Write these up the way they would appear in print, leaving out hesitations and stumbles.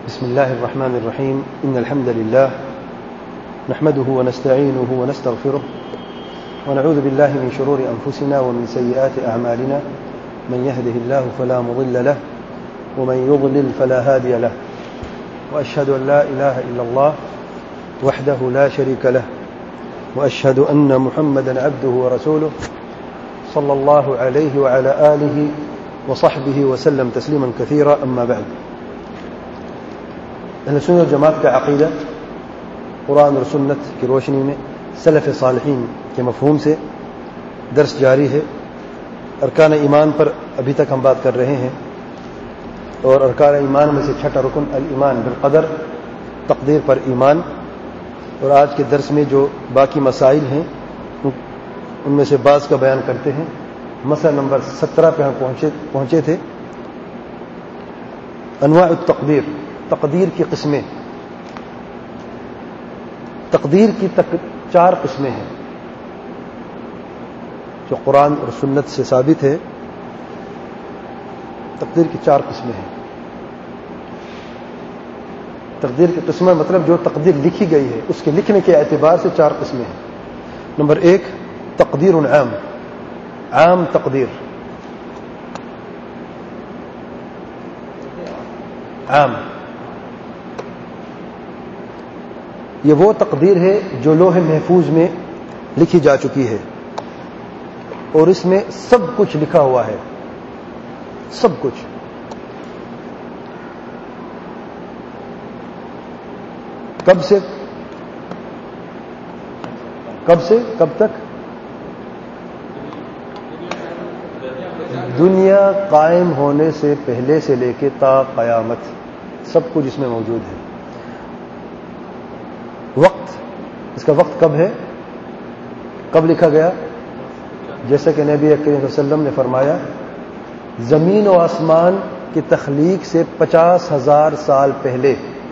بسم الله الرحمن الرحيم. إن الحمد لله نحمده ونستعينه ونستغفره ونعوذ بالله من شرور أنفسنا ومن سيئات أعمالنا. من يهده الله فلا مضل له ومن يضلل فلا هادي له. وأشهد أن لا إله إلا الله وحده لا شريك له وأشهد أن محمدا عبده ورسوله صلى الله عليه وعلى آله وصحبه وسلم تسليما كثيرا. أما بعد، اہل سنت جماعت کا عقیدہ قرآن اور سنت کی روشنی میں سلف صالحین کے مفہوم سے درس جاری ہے. ارکان ایمان پر ابھی تک ہم بات کر رہے ہیں اور ارکان ایمان میں سے چھٹا رکن الایمان بالقدر، تقدیر پر ایمان. اور آج کے درس میں جو باقی مسائل ہیں ان میں سے بعض کا بیان کرتے ہیں. مسئلہ نمبر 17 پہ ہم پہنچے تھے. انواع التقدیر، تقدیر کی قسمیں. تقدیر کی 4 قسمیں ہیں جو قرآن اور سنت سے ثابت ہے. تقدیر کی 4 قسمیں ہیں. تقدیر کی قسمیں مطلب جو تقدیر لکھی گئی ہے اس کے لکھنے کے اعتبار سے 4 قسمیں ہیں. نمبر 1 تقدیر عام، عام تقدیر. عام یہ وہ تقدیر ہے جو لوح محفوظ میں لکھی جا چکی ہے اور اس میں سب کچھ لکھا ہوا ہے، سب کچھ. کب سے کب تک؟ دنیا قائم ہونے سے پہلے سے لے کے تا قیامت سب کچھ اس میں موجود ہے. وقت، اس کا وقت کب ہے، کب لکھا گیا؟ جیسا کہ نبی کریم صلی اللہ علیہ وسلم نے فرمایا زمین و آسمان کی تخلیق سے 50,000 سال پہلے.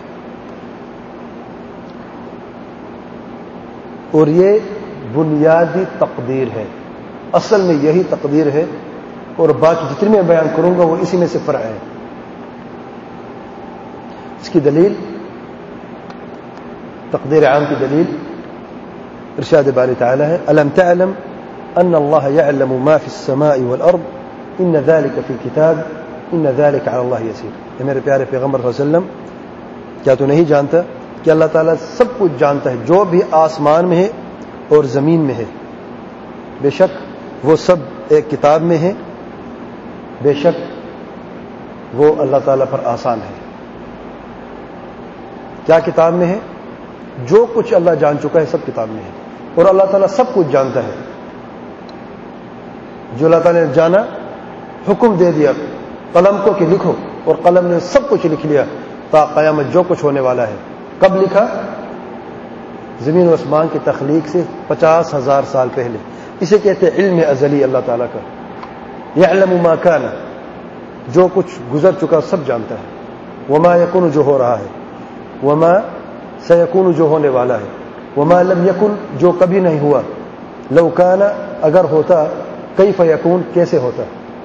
اور یہ بنیادی تقدیر ہے، اصل میں یہی تقدیر ہے اور باقی جتنی میں بیان کروں گا وہ اسی میں سے فرع ہے. اس کی دلیل، تقدیر عام کی دلیل ارشاد باری تعالی ہے الم تعلم ان اللہ يعلم ما في السماء والارض ان ذلك في كتاب ان ذلك على الله يسير. اے میرے پیارے پیغمبر صلی اللہ علیہ وسلم، کیا تو نہیں جانتا کہ اللہ تعالیٰ سب کچھ جانتا ہے جو بھی آسمان میں ہے اور زمین میں ہے. بے شک وہ سب ایک کتاب میں ہے، بے شک وہ اللہ تعالیٰ پر آسان ہے. کیا کتاب میں ہے؟ جو کچھ اللہ جان چکا ہے سب کتاب میں ہے. اور اللہ تعالیٰ سب کچھ جانتا ہے. جو اللہ تعالیٰ نے جانا، حکم دے دیا قلم کو کہ لکھو، اور قلم نے سب کچھ لکھ لیا تا قیامت جو کچھ ہونے والا ہے. کب لکھا؟ زمین و آسمان کی تخلیق سے 50,000 سال پہلے. اسے کہتے ہیں علم ازلی اللہ تعالیٰ کا. یعلم ما کان، جو کچھ گزر چکا سب جانتا ہے. وما یکون، جو ہو رہا ہے. وما سیکون، جو ہونے والا ہے. وما لم یکن، جو کبھی نہیں ہوا. لو کان، اگر ہوتا. کیف یکون، کیسے ہوتا.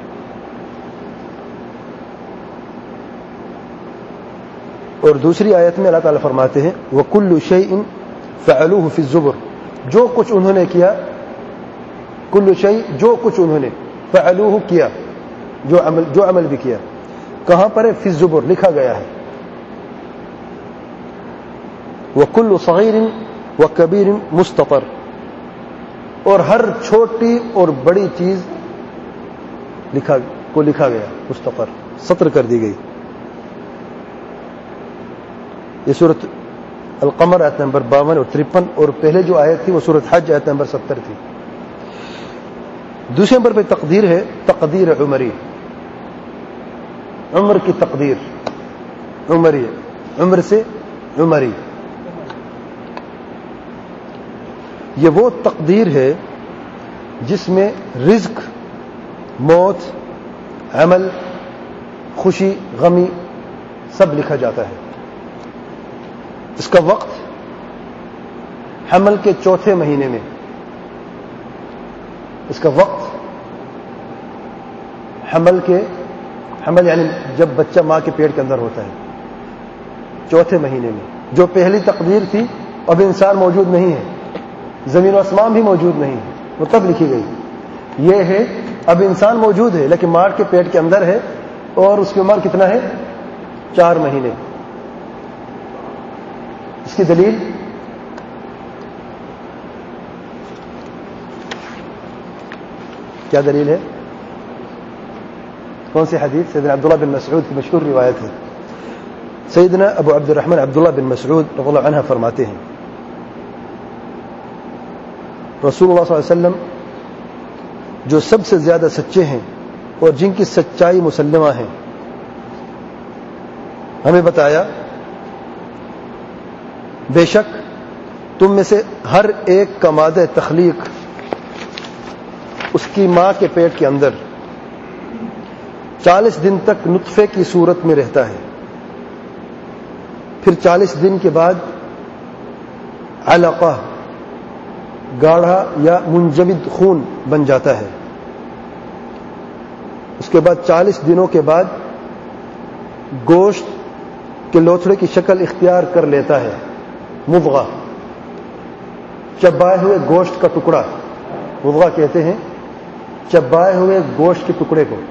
اور دوسری آیت میں اللہ تعالیٰ فرماتے ہیں وَكُلُّ شَيْءٍ فَعَلُوهُ فِي الزُّبُرِ، جو کچھ انہوں نے کیا. کل شیء، جو کچھ انہوں نے. فعلوہ، کیا، جو عمل بھی کیا. کہاں پر ہے؟ فی الزبر، لکھا گیا ہے. وکل صغیر وکبیر مستطر، اور ہر چھوٹی اور بڑی چیز لکھا گیا. مستطر، سطر کر دی گئی. یہ سورۃ القمر آیت نمبر 52 اور 53، اور پہلے جو آیت تھی وہ سورۃ حج آیت نمبر 70 تھی. دوسرے نمبر پہ تقدیر ہے تقدیر عمری، عمر کی تقدیر. عمری، عمر سے عمری. یہ وہ تقدیر ہے جس میں رزق، موت، عمل، خوشی، غمی سب لکھا جاتا ہے. اس کا وقت حمل کے 4تھے مہینے میں. اس کا وقت حمل یعنی جب بچہ ماں کے پیٹ کے اندر ہوتا ہے. چوتھے مہینے میں. جو پہلی تقدیر تھی اب انسان موجود نہیں ہے, زمین و آسمان بھی موجود نہیں ہے, وہ تب لکھی گئی. یہ ہے اب انسان موجود ہے لیکن ماں کے پیٹ کے اندر ہے, اور اس کی عمر کتنا ہے؟ 4 مہینے. اس کی دلیل کیا دلیل ہے؟ کون سی حدیث؟ سیدنا عبداللہ بن مسعود کی مشہور روایت ہے. سیدنا ابو عبد الرحمن عبداللہ بن مسعود رضی اللہ عنہ فرماتے ہیں رسول اللہ صلی اللہ علیہ وسلم جو سب سے زیادہ سچے ہیں اور جن کی سچائی مسلمہ ہے, ہمیں بتایا بے شک تم میں سے ہر ایک کا مادہ تخلیق اس کی ماں کے پیٹ کے اندر 40 دن تک نطفے کی صورت میں رہتا ہے, پھر 40 دن کے بعد علقہ گاڑھا یا منجمد خون بن جاتا ہے, اس کے بعد 40 دنوں کے بعد گوشت کے لوتھڑے کی شکل اختیار کر لیتا ہے, مضغہ چبائے ہوئے گوشت کا ٹکڑا, مضغہ کہتے ہیں چبائے ہوئے گوشت کے ٹکڑے کو.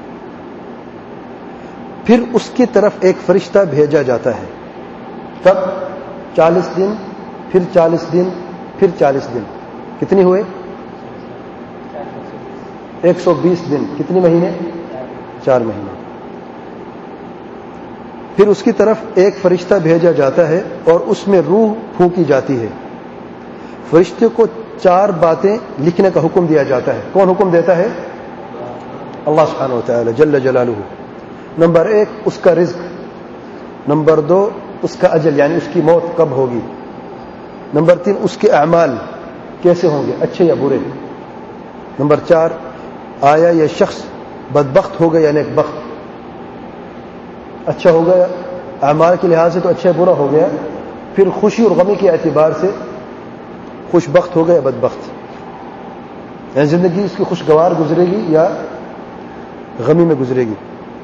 پھر اس کی طرف ایک فرشتہ بھیجا جاتا ہے. کب؟ 40 دن, پھر 40 دن, پھر 40 دن. کتنی ہوئے؟ 120 دن. کتنی مہینے؟ 4 مہینے. پھر اس کی طرف ایک فرشتہ بھیجا جاتا ہے اور اس میں روح پھونکی جاتی ہے. فرشتے کو 4 باتیں لکھنے کا حکم دیا جاتا ہے. کون حکم دیتا ہے؟ اللہ سبحانہ و تعالی جل جلالہ. نمبر 1 اس کا رزق, نمبر 2 اس کا اجل یعنی اس کی موت کب ہوگی, نمبر 3 اس کے اعمال کیسے ہوں گے, اچھے یا برے, نمبر 4 آیا یہ شخص بدبخت ہو گیا یا نیک بخت, اچھا ہو گیا اعمال کے لحاظ سے تو اچھا برا ہو گیا, پھر خوشی اور غمی کے اعتبار سے خوش بخت ہو گیا یا بدبخت, یعنی زندگی اس کی خوشگوار گزرے گی یا غمی میں گزرے گی.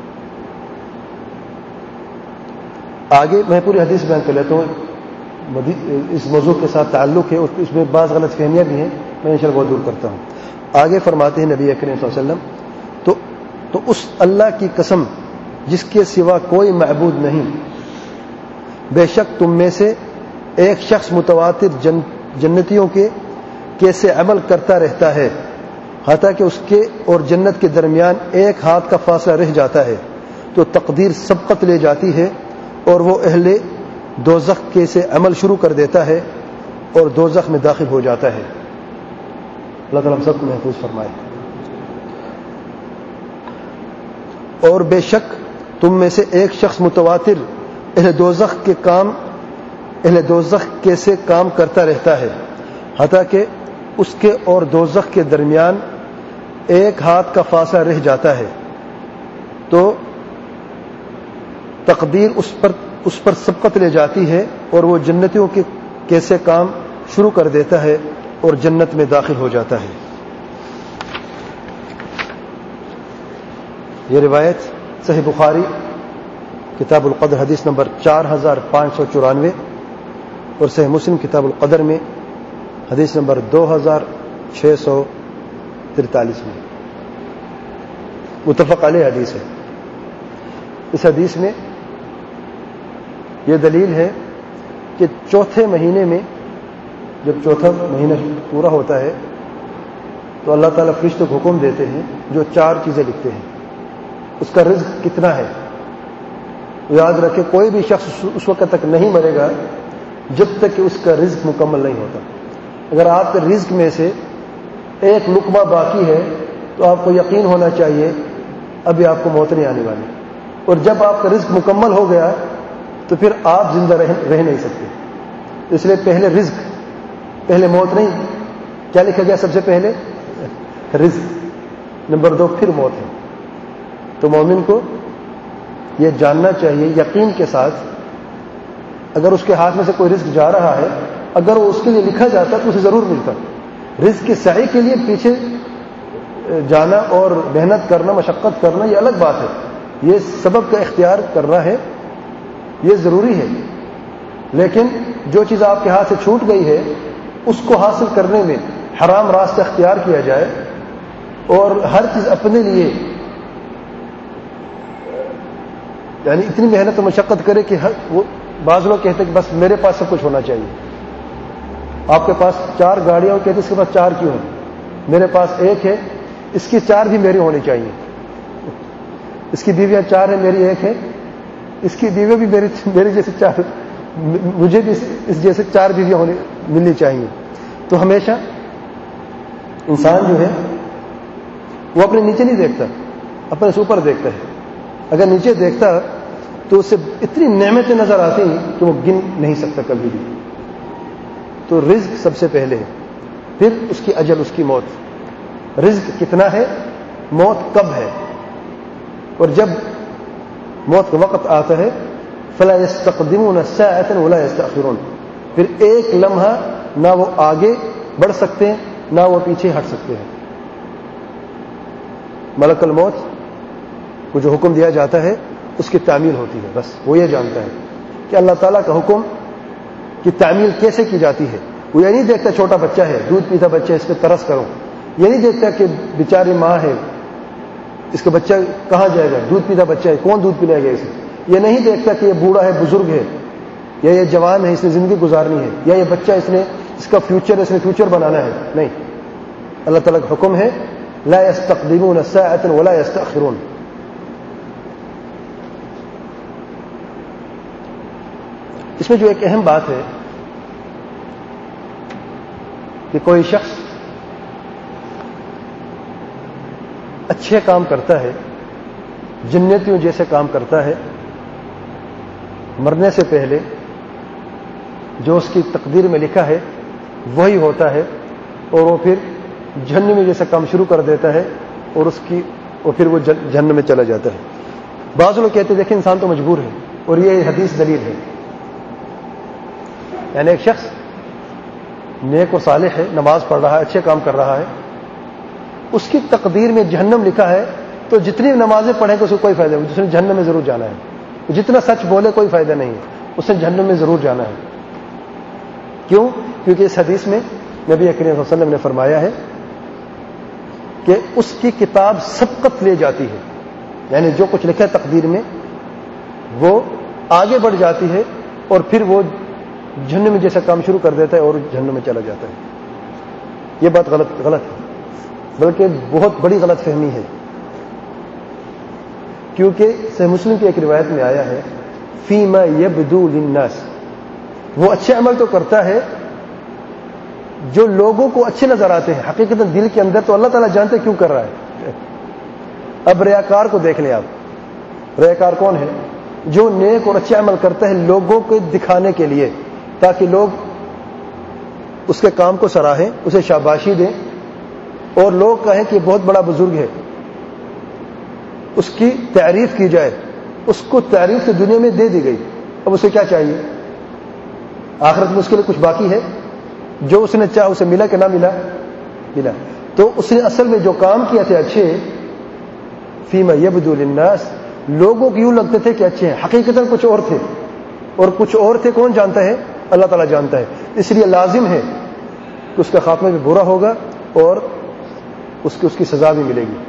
آگے میں پوری حدیث بیان کر لیتا ہوں, اس موضوع کے ساتھ تعلق ہے, اس میں بعض غلط فہمیاں بھی ہیں, میں انشاءاللہ وہ دور کرتا ہوں. آگے فرماتے ہیں نبی اکرم صلی اللہ علیہ وسلم تو اس اللہ کی قسم جس کے سوا کوئی معبود نہیں, بے شک تم میں سے ایک شخص متواتر جنتیوں کے کیسے عمل کرتا رہتا ہے حتیٰ کہ اس کے اور جنت کے درمیان 1 ہاتھ کا فاصلہ رہ جاتا ہے تو تقدیر سبقت لے جاتی ہے اور وہ اہل دوزخ کے سے عمل شروع کر دیتا ہے اور دوزخ میں داخل ہو جاتا ہے. اللہ تعالیٰ ہم سب کو محفوظ فرمائے. اور بے شک تم میں سے ایک شخص متواتر اہل دوزخ کے سے کام کرتا رہتا ہے حتیٰ کہ اس کے اور دوزخ کے درمیان 1 ہاتھ کا فاصلہ رہ جاتا ہے تو تقدیر اس پر سبقت لے جاتی ہے اور وہ جنتیوں کے کیسے کام شروع کر دیتا ہے اور جنت میں داخل ہو جاتا ہے. یہ روایت صحیح بخاری کتاب القدر حدیث نمبر 4594 اور صحیح مسلم کتاب القدر میں حدیث نمبر 2643 میں متفق علیہ حدیث ہے. اس حدیث میں یہ دلیل ہے کہ چوتھے مہینے میں جب چوتھا مہینہ پورا ہوتا ہے تو اللہ تعالیٰ فرشتوں کو حکم دیتے ہیں جو 4 چیزیں لکھتے ہیں. اس کا رزق کتنا ہے, یاد رکھے کوئی بھی شخص اس وقت تک نہیں مرے گا جب تک کہ اس کا رزق مکمل نہیں ہوتا. اگر آپ کے رزق میں سے 1 لقمہ باقی ہے تو آپ کو یقین ہونا چاہیے ابھی آپ کو موت نہیں آنے والی, اور جب آپ کا رزق مکمل ہو گیا تو پھر آپ زندہ رہ نہیں سکتے. اس لیے پہلے رزق, پہلے موت نہیں. کیا لکھا گیا سب سے پہلے؟ رزق. نمبر 2 پھر موت ہے. تو مومن کو یہ جاننا چاہیے یقین کے ساتھ, اگر اس کے ہاتھ میں سے کوئی رزق جا رہا ہے, اگر وہ اس کے لیے لکھا جاتا تو اسے ضرور ملتا. رزق کی سعی کے لیے پیچھے جانا اور محنت کرنا, مشقت کرنا یہ الگ بات ہے. یہ سبب کا اختیار کرنا ہے یہ ضروری ہے، لیکن جو چیز آپ کے ہاتھ سے چھوٹ گئی ہے اس کو حاصل کرنے میں حرام راستہ اختیار کیا جائے اور ہر چیز اپنے لیے یعنی اتنی محنت و مشقت کرے کہ وہ بعض لوگ کہتے ہیں کہ بس میرے پاس سب کچھ ہونا چاہیے. آپ کے پاس 4 گاڑیاں کہتے اس کے پاس 4 کیوں ہیں؟ میرے پاس 1 ہے، اس کی 4 بھی میری ہونی چاہیے. اس کی بیویاں 4 ہیں، میری 1 ہے، اس کی بیوی بھی میری جیسے 4، مجھے بھی اس جیسے 4 بیویاں ملنی چاہیے. تو ہمیشہ انسان جو ہے وہ اپنے نیچے نہیں دیکھتا، اپنے سے اوپر دیکھتا ہے. اگر نیچے دیکھتا تو اسے اتنی نعمتیں نظر آتی ہیں کہ وہ گن نہیں سکتا کبھی بھی. تو رزق سب سے پہلے ہے، پھر اس کی اجل، اس کی موت. رزق کتنا ہے، موت کب ہے، اور جب موت کا وقت آتا ہے فلا يستقدمون ساعة ولا يستأخرون، پھر ایک لمحہ نہ وہ آگے بڑھ سکتے ہیں نہ وہ پیچھے ہٹ سکتے ہیں. ملک الموت کو جو حکم دیا جاتا ہے اس کی تعمیل ہوتی ہے، بس وہ یہ جانتا ہے کہ اللہ تعالیٰ کا حکم کی تعمیل کیسے کی جاتی ہے. وہ یہ نہیں دیکھتا چھوٹا بچہ ہے، دودھ پیتا بچہ ہے، اس پہ ترس کرو. یہ نہیں دیکھتا کہ بیچاری ماں ہے، اس کا بچہ کہاں جائے گا، دودھ پیتا بچہ ہے، کون دودھ پلائے گا اسے. یہ نہیں دیکھتا کہ یہ بوڑھا ہے، بزرگ ہے، یا یہ جوان ہے، اس نے زندگی گزارنی ہے، یا یہ بچہ اس کا فیوچر، اس نے فیوچر بنانا ہے. نہیں، اللہ تعالیٰ کا حکم ہے لا يستقدمون ساعة ولا يستأخرون. اس میں جو ایک اہم بات ہے کہ کوئی شخص اچھے کام کرتا ہے، جنتیوں جیسے کام کرتا ہے، مرنے سے پہلے جو اس کی تقدیر میں لکھا ہے وہی ہوتا ہے، اور وہ پھر جہنم میں جیسا کام شروع کر دیتا ہے اور پھر وہ جہنم میں چلا جاتا ہے. بعض لوگ کہتے ہیں دیکھیں انسان تو مجبور ہے، اور یہ حدیث دلیل ہے. یعنی ایک شخص نیک و صالح ہے، نماز پڑھ رہا ہے، اچھے کام کر رہا ہے، اس کی تقدیر میں جہنم لکھا ہے، تو جتنی نمازیں پڑھیں گے اس کو کوئی فائدہ نہیں، اس نے جہنم میں ضرور جانا ہے. جتنا سچ بولے کوئی فائدہ نہیں ہے، اس نے جہنم میں ضرور جانا ہے. کیوں؟ کیونکہ اس حدیث میں نبی کریم صلی اللہ علیہ وسلم نے فرمایا ہے کہ اس کی کتاب سبقت لے جاتی ہے، یعنی جو کچھ لکھا ہے تقدیر میں وہ آگے بڑھ جاتی ہے، اور پھر وہ جہنم میں جیسا کام شروع کر دیتا ہے اور جہنم میں چلا جاتا ہے. یہ بات غلط ہے، بلکہ بہت بڑی غلط فہمی ہے. کیونکہ صحیح مسلم کی ایک روایت میں آیا ہے فیما یبدو للناس، وہ اچھے عمل تو کرتا ہے جو لوگوں کو اچھے نظر آتے ہیں، حقیقت دل کے اندر تو اللہ تعالیٰ جانتے کیوں کر رہا ہے. اب ریاکار کو دیکھ لیں آپ، ریاکار کون ہے؟ جو نیک اور اچھے عمل کرتا ہے لوگوں کو دکھانے کے لیے، تاکہ لوگ اس کے کام کو سراہیں، اسے شاباشی دیں، اور لوگ کہیں کہ بہت بڑا بزرگ ہے، اس کی تعریف کی جائے. اس کو تعریف تو دنیا میں دے دی گئی، اب اسے کیا چاہیے؟ آخرت میں اس کے لیے کچھ باقی ہے؟ جو اس نے چاہا اسے ملا کہ نہ ملا. تو اس نے اصل میں جو کام کیا تھے اچھے، فیما یبدو للناس، لوگوں کو یوں لگتے تھے کہ اچھے ہیں، حقیقتاً کچھ اور تھے، اور کچھ اور تھے. کون جانتا ہے؟ اللہ تعالیٰ جانتا ہے. اس لیے لازم ہے کہ اس کا خاتمہ بھی برا ہوگا اور اس کی سزا بھی ملے گی.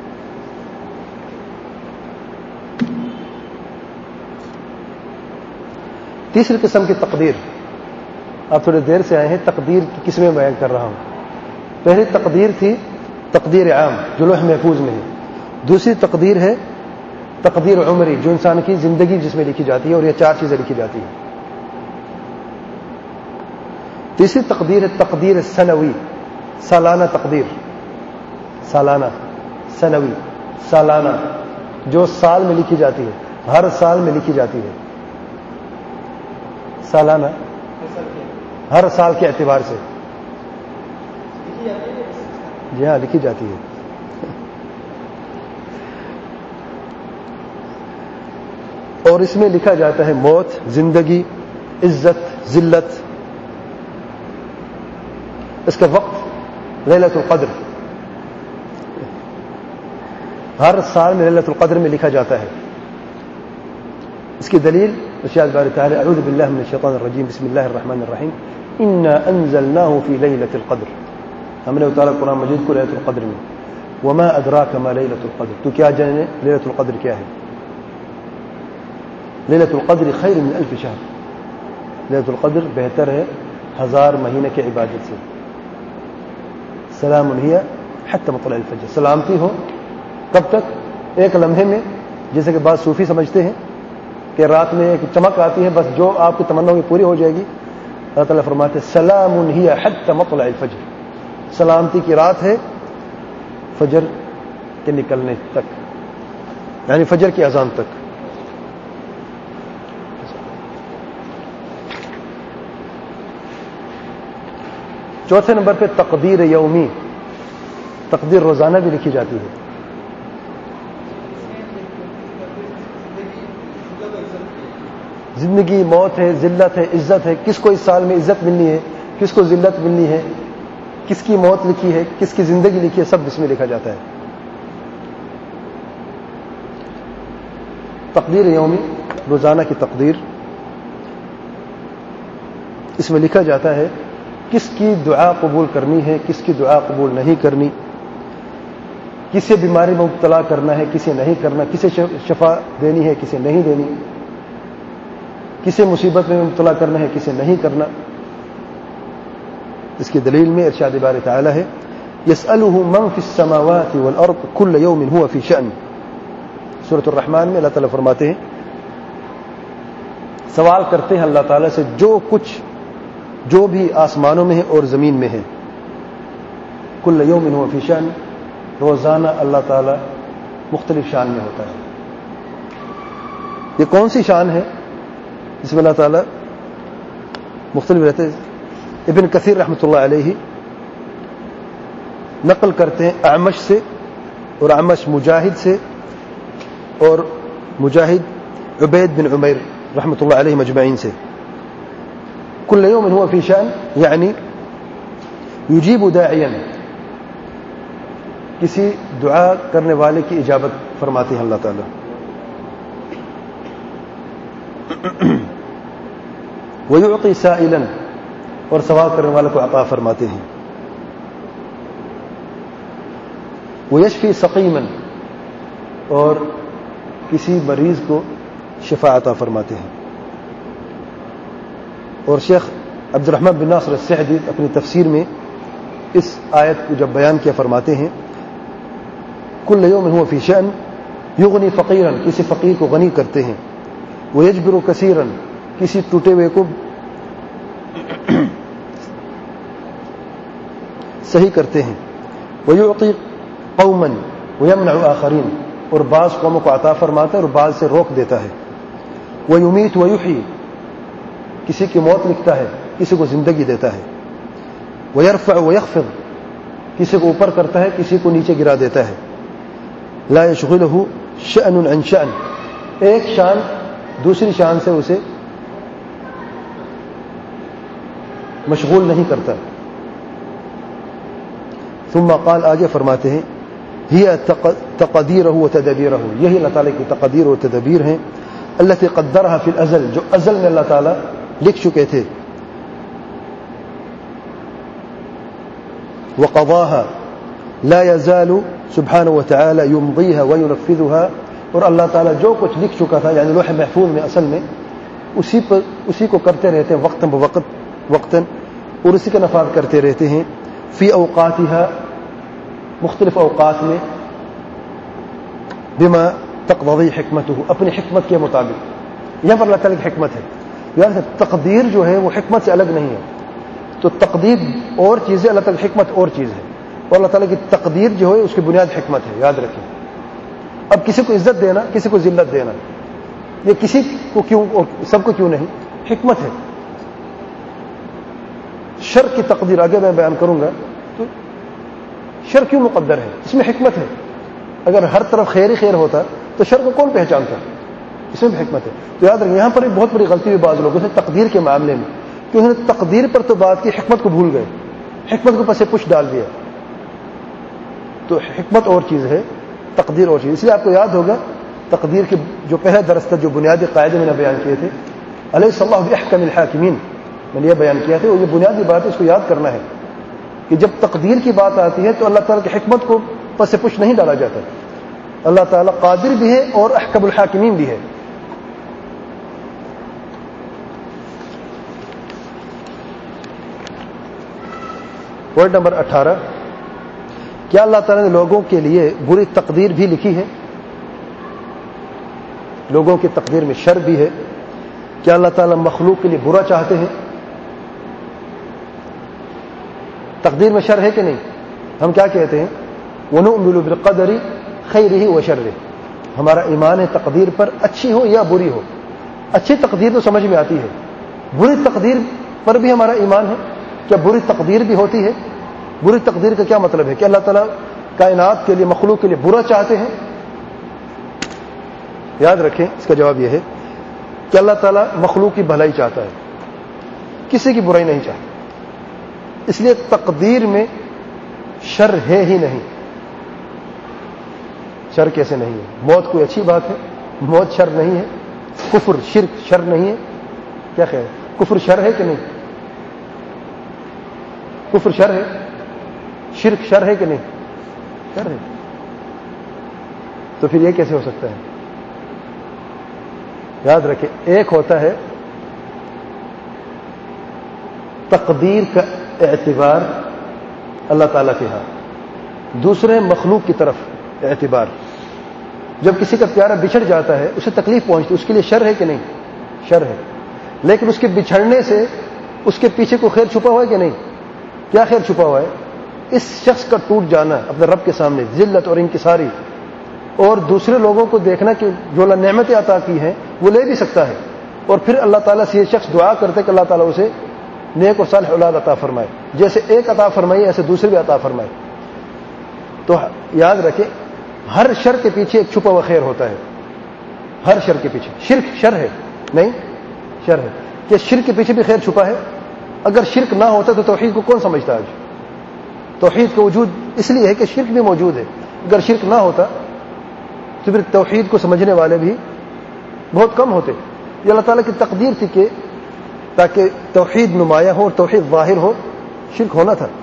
تیسری قسم کی تقدیر، آپ تھوڑی دیر سے آئے ہیں، تقدیر کی قسمیں بیان کر رہا ہوں. پہلی تقدیر تھی تقدیر عام جو لوح محفوظ میں ہے. دوسری تقدیر ہے تقدیر عمری، جو انسان کی زندگی جس میں لکھی جاتی ہے، اور یہ 4 چیزیں لکھی جاتی ہیں. تیسری تقدیر ہے تقدیر سنوی، سالانہ تقدیر، سالانہ، سنوی، سالانہ، جو سال میں لکھی جاتی ہے، ہر سال میں لکھی جاتی ہے. سالانہ، ہر سال کے اعتبار سے، جی ہاں لکھی جاتی ہے. اور اس میں لکھا جاتا ہے موت، زندگی، عزت، ذلت. اس کا وقت لیلۃ القدر، ہر سال میں لیلۃ القدر میں لکھا جاتا ہے. اس کی دلیل ارشاد باری تعالی اعوذ باللہ من الشیطان الرجیم بسم اللہ الرحمن الرحیم انا انزلناه فی لیلۃ القدر، ہم نے اتارا قرآن مجید کو لیلۃ القدر میں. وما ادراک ما لیلۃ القدر، تو کیا جانے لیلۃ القدر کیا ہے؟ لیلۃ القدر خیر من الف شہر، لیلۃ القدر بہتر ہے 1000 مہینے کی عبادت سے. سلام ہی حتی مطلع الفجر، سلامتی ہو کب تک؟ ایک لمحے میں، جیسے کہ بعض صوفی سمجھتے ہیں کہ رات میں ایک چمک آتی ہے، بس جو آپ کی تمنا ہوگی پوری ہو جائے گی. اللہ تعالیٰ فرماتے ہیں سلام ہی حتی مطلع الفجر، سلامتی کی رات ہے فجر کے نکلنے تک، یعنی فجر کی اذان تک. چوتھے نمبر پہ تقدیر یومی، تقدیر روزانہ بھی لکھی جاتی ہے. زندگی، موت ہے، ذلت ہے، عزت ہے، کس کو اس سال میں عزت ملنی ہے، کس کو ذلت ملنی ہے، کس کی موت لکھی ہے، کس کی زندگی لکھی ہے، سب اس میں لکھا جاتا ہے. تقدیر یومی، روزانہ کی تقدیر، اس میں لکھا جاتا ہے کس کی دعا قبول کرنی ہے، کس کی دعا قبول نہیں کرنی، کسے بیماری میں مبتلا کرنا ہے، کسے نہیں کرنا، کسے شفا دینی ہے، کسے نہیں دینی، کسے مصیبت میں مبتلا کرنا ہے، کسے نہیں کرنا. اس کی دلیل میں ارشاد باری تعالی ہے یسألہ من فی السماوات والارض کل یوم هو فی شأن. سورۃ الرحمن میں اللہ تعالیٰ فرماتے ہیں سوال کرتے ہیں اللہ تعالیٰ سے جو بھی آسمانوں میں ہے اور زمین میں ہے. کل یوم هو فی شأن، روزانہ اللہ تعالیٰ مختلف شان میں ہوتا ہے. یہ کون سی شان ہے جس میں اللہ تعالیٰ مختلف رہتے ہیں؟ ابن کثیر رحمۃ اللہ علیہ نقل کرتے ہیں اعمش سے، اور اعمش مجاہد سے، اور مجاہد عبید بن عمیر رحمۃ اللہ علیہ مجمعین سے. کل یوم هو فی شأن یعنی یجیب داعیا، کسی دعا کرنے والے کی اجابت فرماتے ہیں اللہ تعالیٰ. وَيُعْطِي سَائِلًا، اور سوال کرنے والے کو عطا فرماتے ہیں. وَيَشْفِي سَقِيمًا، اور کسی مریض کو شفا عطا فرماتے ہیں. اور شیخ عبد الرحمن بن ناصر السعدی اپنی تفسیر میں اس آیت کو جب بیان کیا فرماتے ہیں کل یوم هو فی شأن یغنی فقیرا، کسی فقیر کو غنی کرتے ہیں. ویجبر کثیرا، کسی ٹوٹے ہوئے کو صحیح کرتے ہیں. ویعطی قوما ویمنع آخرین، اور بعض قوموں کو عطا فرماتا ہے اور بعض سے روک دیتا ہے. ویمیت ویحیی، کسی کی موت لکھتا ہے، کسی کو زندگی دیتا ہے. ویرفع ویخفض، کسی کو اوپر کرتا ہے، کسی کو نیچے گرا دیتا ہے. لا یشغلہ شأن عن شأن، ایک شان دوسری شان سے اسے مشغول نہیں کرتا. ثم قال، آگے فرماتے ہیں ہی تقدیرہ و تدبیرہ، یہی اللہ تعالیٰ کی تقدیر و تدبیر ہیں. التي قدرها فی الازل، جو ازل میں اللہ تعالیٰ لکھ چکے تھے. وقضاها لا يزال سبحانه وتعالى يمضيها وينفذها، اور اللہ تعالیٰ جو کچھ لکھ چکا تھا یعنی لوح محفوظ میں اصل میں اسی کو کرتے رہتے ہیں وقتاً وقتاً، اور اسی کا نفاذ کرتے رہتے ہیں. فی اوقاتها، مختلف اوقات میں. بما تقتضی حکمتہ، اپنی حکمت کے مطابق. یہاں پر اللہ تعالیٰ کی حکمت ہے. یعنی تقدیر جو ہے وہ حکمت سے الگ نہیں ہے. تو تقدیر اور چیز ہے، اللہ تعالیٰ کی حکمت اور چیز ہے. اور اللہ تعالیٰ کی تقدیر جو ہے اس کی بنیاد حکمت ہے، یاد رکھیں. اب کسی کو عزت دینا، کسی کو ذلت دینا، یہ کسی کو کیوں اور سب کو کیوں نہیں؟ حکمت ہے. شر کی تقدیر آگے میں بیان کروں گا. تو شر کیوں مقدر ہے؟ اس میں حکمت ہے. اگر ہر طرف خیر ہی خیر ہوتا تو شر کو کون پہچانتا؟ اس میں بھی حکمت ہے. تو یاد رکھیں، یہاں پر ایک بہت بڑی غلطی ہوئی بعض لوگوں سے تقدیر کے معاملے میں، کہ انہوں نے تقدیر پر تو بات کی، حکمت کو بھول گئے، حکمت کو پسے پش ڈال دیا. تو حکمت اور چیز ہے، تقدیر اور چیز. اس لیے آپ کو یاد ہوگا تقدیر کے جو پہلا درس تھا، جو بنیادی قاعدے میں نے بیان کیے تھے، الیس اللہ باحکم الحاکمین، میں نے یہ بیان کیا تھا، اور یہ بنیادی بات ہے، اس کو یاد کرنا ہے کہ جب تقدیر کی بات آتی ہے تو اللہ تعالیٰ کی حکمت کو پس پش نہیں ڈالا جاتا. اللہ تعالیٰ قادر بھی ہے اور احکم الحاکمین بھی ہے. پوائنٹ نمبر 18، کیا اللہ تعالیٰ نے لوگوں کے لیے بری تقدیر بھی لکھی ہے؟ لوگوں کی تقدیر میں شر بھی ہے. کیا اللہ تعالیٰ مخلوق کے لیے برا چاہتے ہیں؟ تقدیر میں شر ہے کہ نہیں؟ ہم کیا کہتے ہیں؟ وَنُؤْمِنُ بِالْقَدَرِ خَيْرِهِ وَشَرِّهِ، ہمارا ایمان ہے تقدیر پر، اچھی ہو یا بری ہو. اچھی تقدیر تو سمجھ میں آتی ہے، بری تقدیر پر بھی ہمارا ایمان ہے. کیا بری تقدیر بھی ہوتی ہے؟ بری تقدیر کا کیا مطلب ہے؟ کہ اللہ تعالیٰ کائنات کے لیے، مخلوق کے لیے برا چاہتے ہیں؟ یاد رکھیں، اس کا جواب یہ ہے کہ اللہ تعالیٰ مخلوق کی بھلائی چاہتا ہے، کسی کی برائی نہیں چاہتا. اس لیے تقدیر میں شر ہے ہی نہیں. شر کیسے نہیں ہے؟ موت کوئی اچھی بات ہے؟ موت شر نہیں ہے. کفر شرک شر نہیں ہے؟ کیا خیال ہے؟ کفر شر ہے کہ نہیں؟ کفر شر ہے؟ شرک شر ہے کہ نہیں؟ شر ہے. تو پھر یہ کیسے ہو سکتا ہے؟ یاد رکھیں، ایک ہوتا ہے تقدیر کا اعتبار اللہ تعالیٰ کے ہاں، دوسرے مخلوق کی طرف اعتبار. جب کسی کا پیارا بچھڑ جاتا ہے، اسے تکلیف پہنچتی، اس کے لیے شر ہے کہ نہیں؟ شر ہے. لیکن اس کے بچھڑنے سے اس کے پیچھے کوئی خیر چھپا ہوا ہے کہ نہیں؟ کیا خیر چھپا ہوا ہے؟ اس شخص کا ٹوٹ جانا اپنے رب کے سامنے، ذلت اور انکساری، اور دوسرے لوگوں کو دیکھنا کہ جو اللہ نعمتیں عطا کی ہیں وہ لے بھی سکتا ہے. اور پھر اللہ تعالیٰ سے یہ شخص دعا کرتے کہ اللہ تعالیٰ اسے نیک اور صالح اولاد عطا فرمائے. جیسے ایک عطا فرمائی ایسے دوسرے بھی عطا فرمائے. تو یاد رکھیں، ہر شر کے پیچھے ایک چھپا ہوا خیر ہوتا ہے. ہر شر کے پیچھے. شرک شر ہے؟ نہیں، شر ہے. کہ شرک کے پیچھے بھی خیر چھپا ہے؟ اگر شرک نہ ہوتا تو توحید کو کون سمجھتا آج؟ توحید کا وجود اس لیے ہے کہ شرک بھی موجود ہے. اگر شرک نہ ہوتا تو پھر توحید کو سمجھنے والے بھی بہت کم ہوتے. یہ اللہ تعالیٰ کی تقدیر تھی کہ تاکہ توحید نمایاں ہو اور توحید ظاہر ہو، شرک ہونا تھا.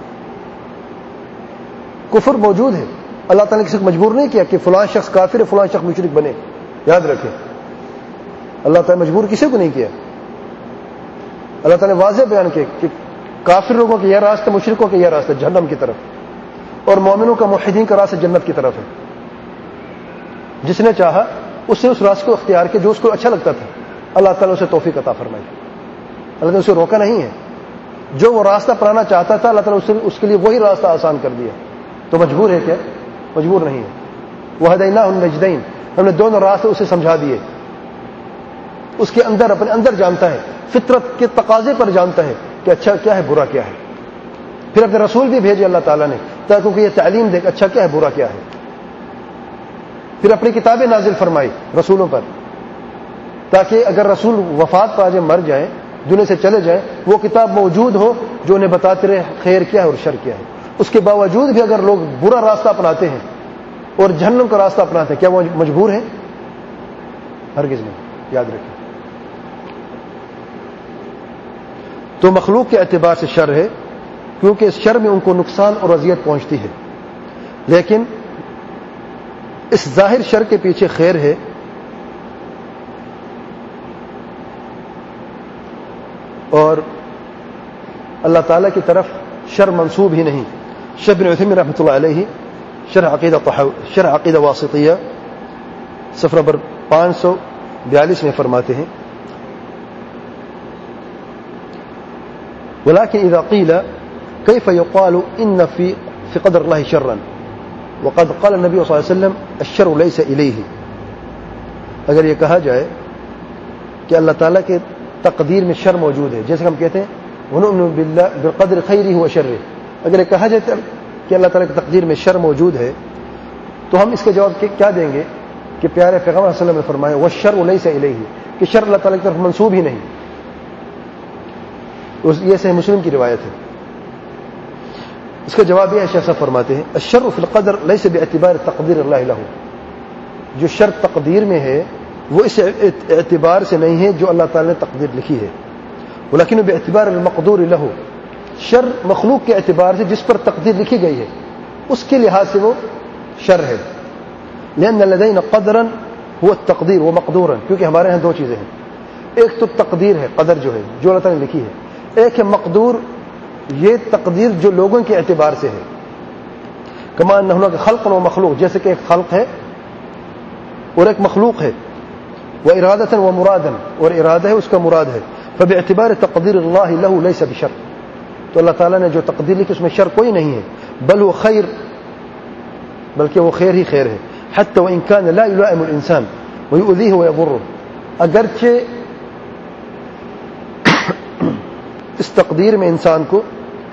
کفر موجود ہے، اللہ تعالیٰ نے کسی کو مجبور نہیں کیا کہ فلاں شخص کافر ہے، فلاں شخص مشرک بنے. یاد رکھیں، اللہ تعالیٰ مجبور کسی کو نہیں کیا. اللہ تعالیٰ نے واضح بیان کیا کہ کافر لوگوں کا یہ راستہ، مشرکوں کا یہ راستہ جہنم کی طرف، اور مومنوں کا موحدین کا راستہ جنت کی طرف ہے. جس نے چاہا اس نے اس راستے کو اختیار کیا جو اس کو اچھا لگتا تھا. اللہ تعالیٰ اسے توفیق عطا فرمائی. اللہ نے اسے روکا نہیں ہے. جو وہ راستہ اپنانا چاہتا تھا اللہ تعالیٰ اس کے لیے وہی راستہ آسان کر دیا. تو مجبور ہے کیا؟ مجبور نہیں ہے. وہدیناہ النجدین، ہم نے دونوں راستے اسے سمجھا دیے. اس کے اندر، اپنے اندر جانتا ہے، فطرت کے تقاضے پر جانتا ہے کہ اچھا کیا ہے، برا کیا ہے. پھر اپنے رسول بھی بھیجے اللہ تعالیٰ نے تاکہ یہ تعلیم دے کہ اچھا کیا ہے، برا کیا ہے. پھر اپنی کتابیں نازل فرمائی رسولوں پر تاکہ اگر رسول وفات پا جائے، مر جائیں، دنیا سے چلے جائیں، وہ کتاب موجود ہو جو انہیں بتاتے رہے خیر کیا ہے اور شر کیا ہے. اس کے باوجود بھی اگر لوگ برا راستہ اپناتے ہیں اور جہنم کا راستہ اپناتے ہیں، کیا وہ مجبور ہیں؟ ہرگز نہیں. یاد رکھیں. تو مخلوق کے اعتبار سے شر ہے کیونکہ اس شر میں ان کو نقصان اور اذیت پہنچتی ہے. لیکن اس ظاہر شر کے پیچھے خیر ہے. اور اللہ تعالیٰ کی طرف شر منسوب ہی نہیں. شیخ ابن عثیمین رحمۃ اللہ علیہ شرح عقیدہ واسطیہ صفحہ نمبر 542 میں فرماتے ہیں، ولكن إذا قيل كيف يقال إن في قدر الله شرا وقد قال النبي صلى الله عليه وسلم الشر ليس إليه. اگر یہ کہا جائے کہ اللہ تعالیٰ کے تقدیر میں شر موجود ہے، جیسے ہم کہتے ہیں وَنُؤْمِنُ بِالْقَدْرِ خَيْرِهِ وَشَرِّهِ، اگر یہ کہا جائے کہ اللہ تعالیٰ کی تقدیر میں شر موجود ہے تو ہم اس کے جواب کیا دیں گے کہ پیارے پیغمبر صلی اللہ علیہ وسلم نے فرمایا وَالشَّرُّ لَيْسَ إِلَيْهِ، کہ شر اللہ تعالیٰ کی طرف منسوب ہی نہیں. یہ صحیح مسلم کی روایت ہے. اس کا جواب یہ ہے، شیخ صاحب فرماتے ہیں الشر فی القدر لیس باعتبار تقدیر اللہ لہ، جو شر تقدیر میں ہے وہ اس اعتبار سے نہیں ہے جو اللہ تعالی نے تقدیر لکھی ہے، ولیکن باعتبار المقدور لہ، شر مخلوق کے اعتبار سے جس پر تقدیر لکھی گئی ہے اس کے لحاظ سے وہ شر ہے. لأن لدينا قدرا هو التقدیر ومقدورا، کیونکہ ہمارے ہاں دو چیزیں ہیں، ایک تو تقدیر ہے، قدر جو ہے جو اللہ تعالی نے لکھی ہے، ایک ہے مقدور، یہ تقدیر جو لوگوں کے اعتبار سے ہے. کما ان هناك خلق و مخلوق، جیسے کہ ایک خلق ہے اور ایک مخلوق ہے، وإرادة ومرادا، اور ارادہ ہے اس کا مراد ہے. فباعتبار تقدیر اللہ له ليس بشر، تو اللہ تعالیٰ نے جو تقدیر لکھی اس میں شر کوئی نہیں ہے، بل وہ خیر، بلکہ وہ خیر ہی خیر ہے. حتى وإن كان لا يلائم الإنسان ويؤذيه ويضره، اگرچہ اس تقدیر میں انسان کو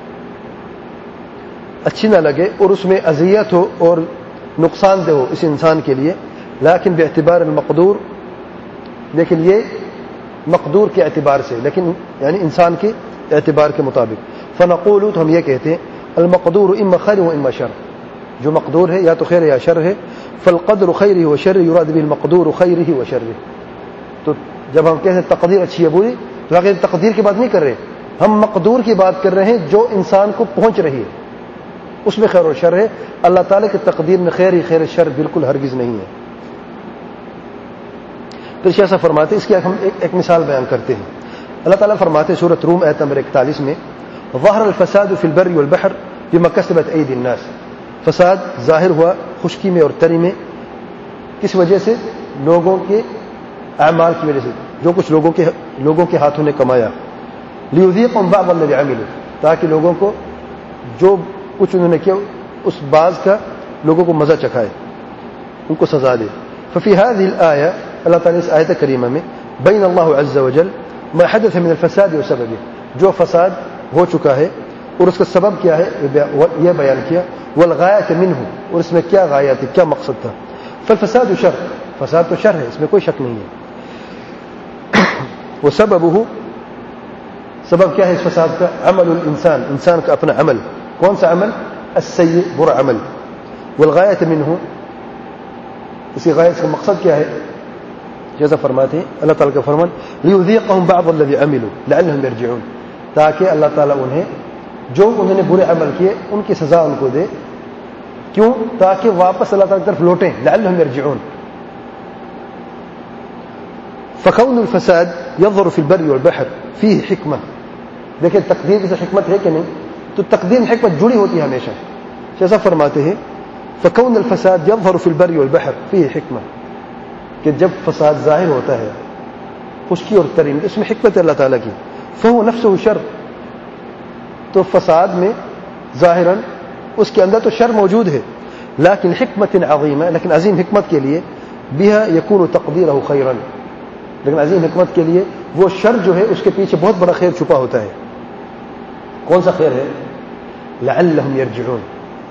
اچھی نہ لگے اور اس میں اذیت ہو اور نقصان دہ ہو اس انسان کے لیے، لیکن باعتبار المقدور، لیکن یہ مقدور کے اعتبار سے، لیکن یعنی انسان کے اعتبار کے مطابق. فنقول، تو ہم یہ کہتے ہیں المقدور اما خیر و اما شر، جو مقدور ہے یا تو خیر یا شر ہے. فالقدر خیرہ و شر یراد به المقدور خیرہ و شرہ. تو جب ہم کہتے ہیں تقدیر اچھی ہے بری، تو حقیقت تقدیر کی بات نہیں کر رہے، ہم مقدور کی بات کر رہے ہیں جو انسان کو پہنچ رہی ہے، اس میں خیر و شر ہے. اللہ تعالیٰ کی تقدیر میں خیر ہی خیر شر بالکل ہرگز نہیں ہے. پھر شیخ صاحب فرماتے ہیں، اس کی ہم ایک مثال بیان کرتے ہیں. اللہ تعالیٰ فرماتے ہیں سورۃ روم آیت نمبر 41 میں، ظہر الفساد فی البر والبحر بما کسبت ایدی الناس، فساد ظاہر ہوا خشکی میں اور تری میں، کس وجہ سے؟ لوگوں کے اعمال کی وجہ سے، جو کچھ لوگوں کے ہاتھوں نے کمایا. لیذیقہم بعض الذی عملوا، تاکہ لوگوں کو جو کچھ انہوں نے کیا اس بعض کا لوگوں کو مزہ چکھائے، ان کو سزا دے. ففی هذه الآیہ، اللہ تعالیٰ اس آیت کریمہ میں بین اللہ عز وجل ما حدث من الفساد وسببه، جو فساد ہو چکا ہے اور اس کا سبب کیا ہے یہ بیان کیا. والغایۃ منہ، اور اس میں کیا غایت ہے، کیا مقصد تھا. فالفساد شر، فساد تو شر ہے، اس میں کوئی شک نہیں ہے. وسببه، سبب کیا ہے اس فساد کا؟ عمل الانسان، انسان کا اپنا عمل. کون سا عمل؟ السیء، برا عمل. والغایۃ منہ، اسی غایت کا مقصد کیا ہے؟ جیسا فرماتے ہیں اللہ تعالیٰ کا فرمان، لیذیقہم بعض الذی عملوا لعلہم یرجعون، تاکہ اللہ تعالیٰ انہیں جو انہوں نے برے عمل کیے ان کی سزا ان کو دے. کیوں؟ تاکہ واپس اللہ تعالیٰ کی طرف لوٹیں. لعلہم یرجعون. فکون الفساد یظہر فی البر والبحر فیہ حکمہ، دیکھیں تقدیر کی حکمت ہے کہ نہیں؟ تو تقدیر میں حکمت جڑی ہوتی ہے ہمیشہ. جیسا فرماتے ہیں فکون الفساد یظہر فی البر والبحر فیہ حکمہ، کہ جب فساد ظاہر ہوتا ہے خشکی اور تری میں، اس میں حکمت ہے اللہ تعالیٰ کی. فہو نفسہ شر، تو فساد میں ظاہراً اس کے اندر تو شر موجود ہے، لیکن حکمت عظیمہ، لیکن عظیم حکمت کے لیے بہا یکون تقدیرہ خیرا، لیکن عظیم حکمت کے لیے وہ شر جو ہے اس کے پیچھے بہت بڑا خیر چھپا ہوتا ہے. کون سا خیر ہے؟ لعلہم یرجعون،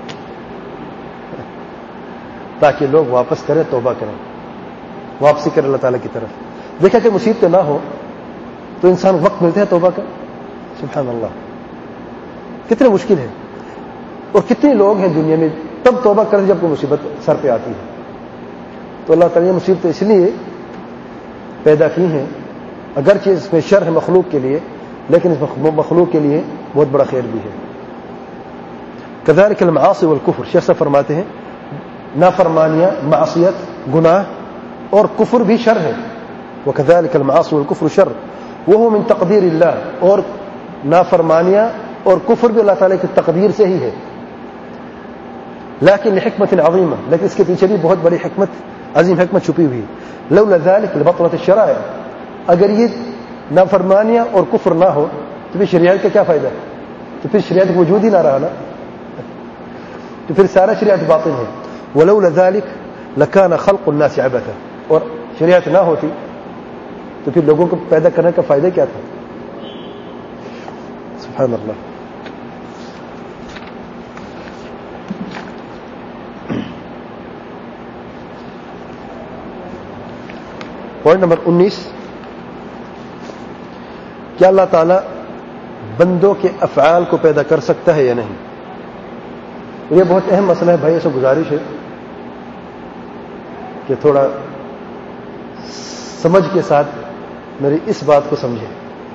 تاکہ لوگ واپس کریں، توبہ کریں، واپسی کریں اللہ تعالیٰ کی طرف. دیکھا کہ مصیبتیں نہ ہو تو انسان وقت ملتا ہے توبہ کا. سبحان اللہ، کتنے مشکل ہے، اور کتنے لوگ ہیں دنیا میں تب توبہ کرتے جب کوئی مصیبت سر پہ آتی ہے. تو اللہ تعالیٰ نے مصیبتیں اس لیے پیدا کی ہیں، اگرچہ اس میں شر ہے مخلوق کے لیے، لیکن اس مخلوق کے لیے بہت بڑا خیر بھی ہے. کذالک المعاصی والکفر، شیخ صاحب فرماتے ہیں نافرمانیاں، معصیت، گناہ اور کفر بھی شر ہے. وکذالک المعاصی والکفر شر وہو من تقدیر اللہ، اور نافرمانیاں اور کفر بھی اللہ تعالیٰ کی تقدیر سے ہی ہے. لیکن لحکمت عظیمہ، لیکن اس کے پیچھے بھی بہت بڑی حکمت، عظیم حکمت چھپی ہوئی. لولا ذلك لبطلت الشرائع، اگر یہ نافرمانیاں اور کفر نہ ہو تو پھر شریعت کا کیا فائدہ؟ تو پھر شریعت کا وجود ہی نہ رہا نا، تو پھر سارا شریعت باطل ہے. ولولا ذلك لكان خلق الناس عبثا، اور شریعت نہ ہوتی تو پھر لوگوں کو پیدا کرنے کا فائدہ کیا تھا؟ سبحان اللہ. پوائنٹ نمبر 19، کیا اللہ تعالیٰ بندوں کے افعال کو پیدا کر سکتا ہے یا نہیں؟ یہ بہت اہم مسئلہ ہے بھائی، سے گزارش ہے کہ تھوڑا سمجھ کے ساتھ میری اس بات کو سمجھیں،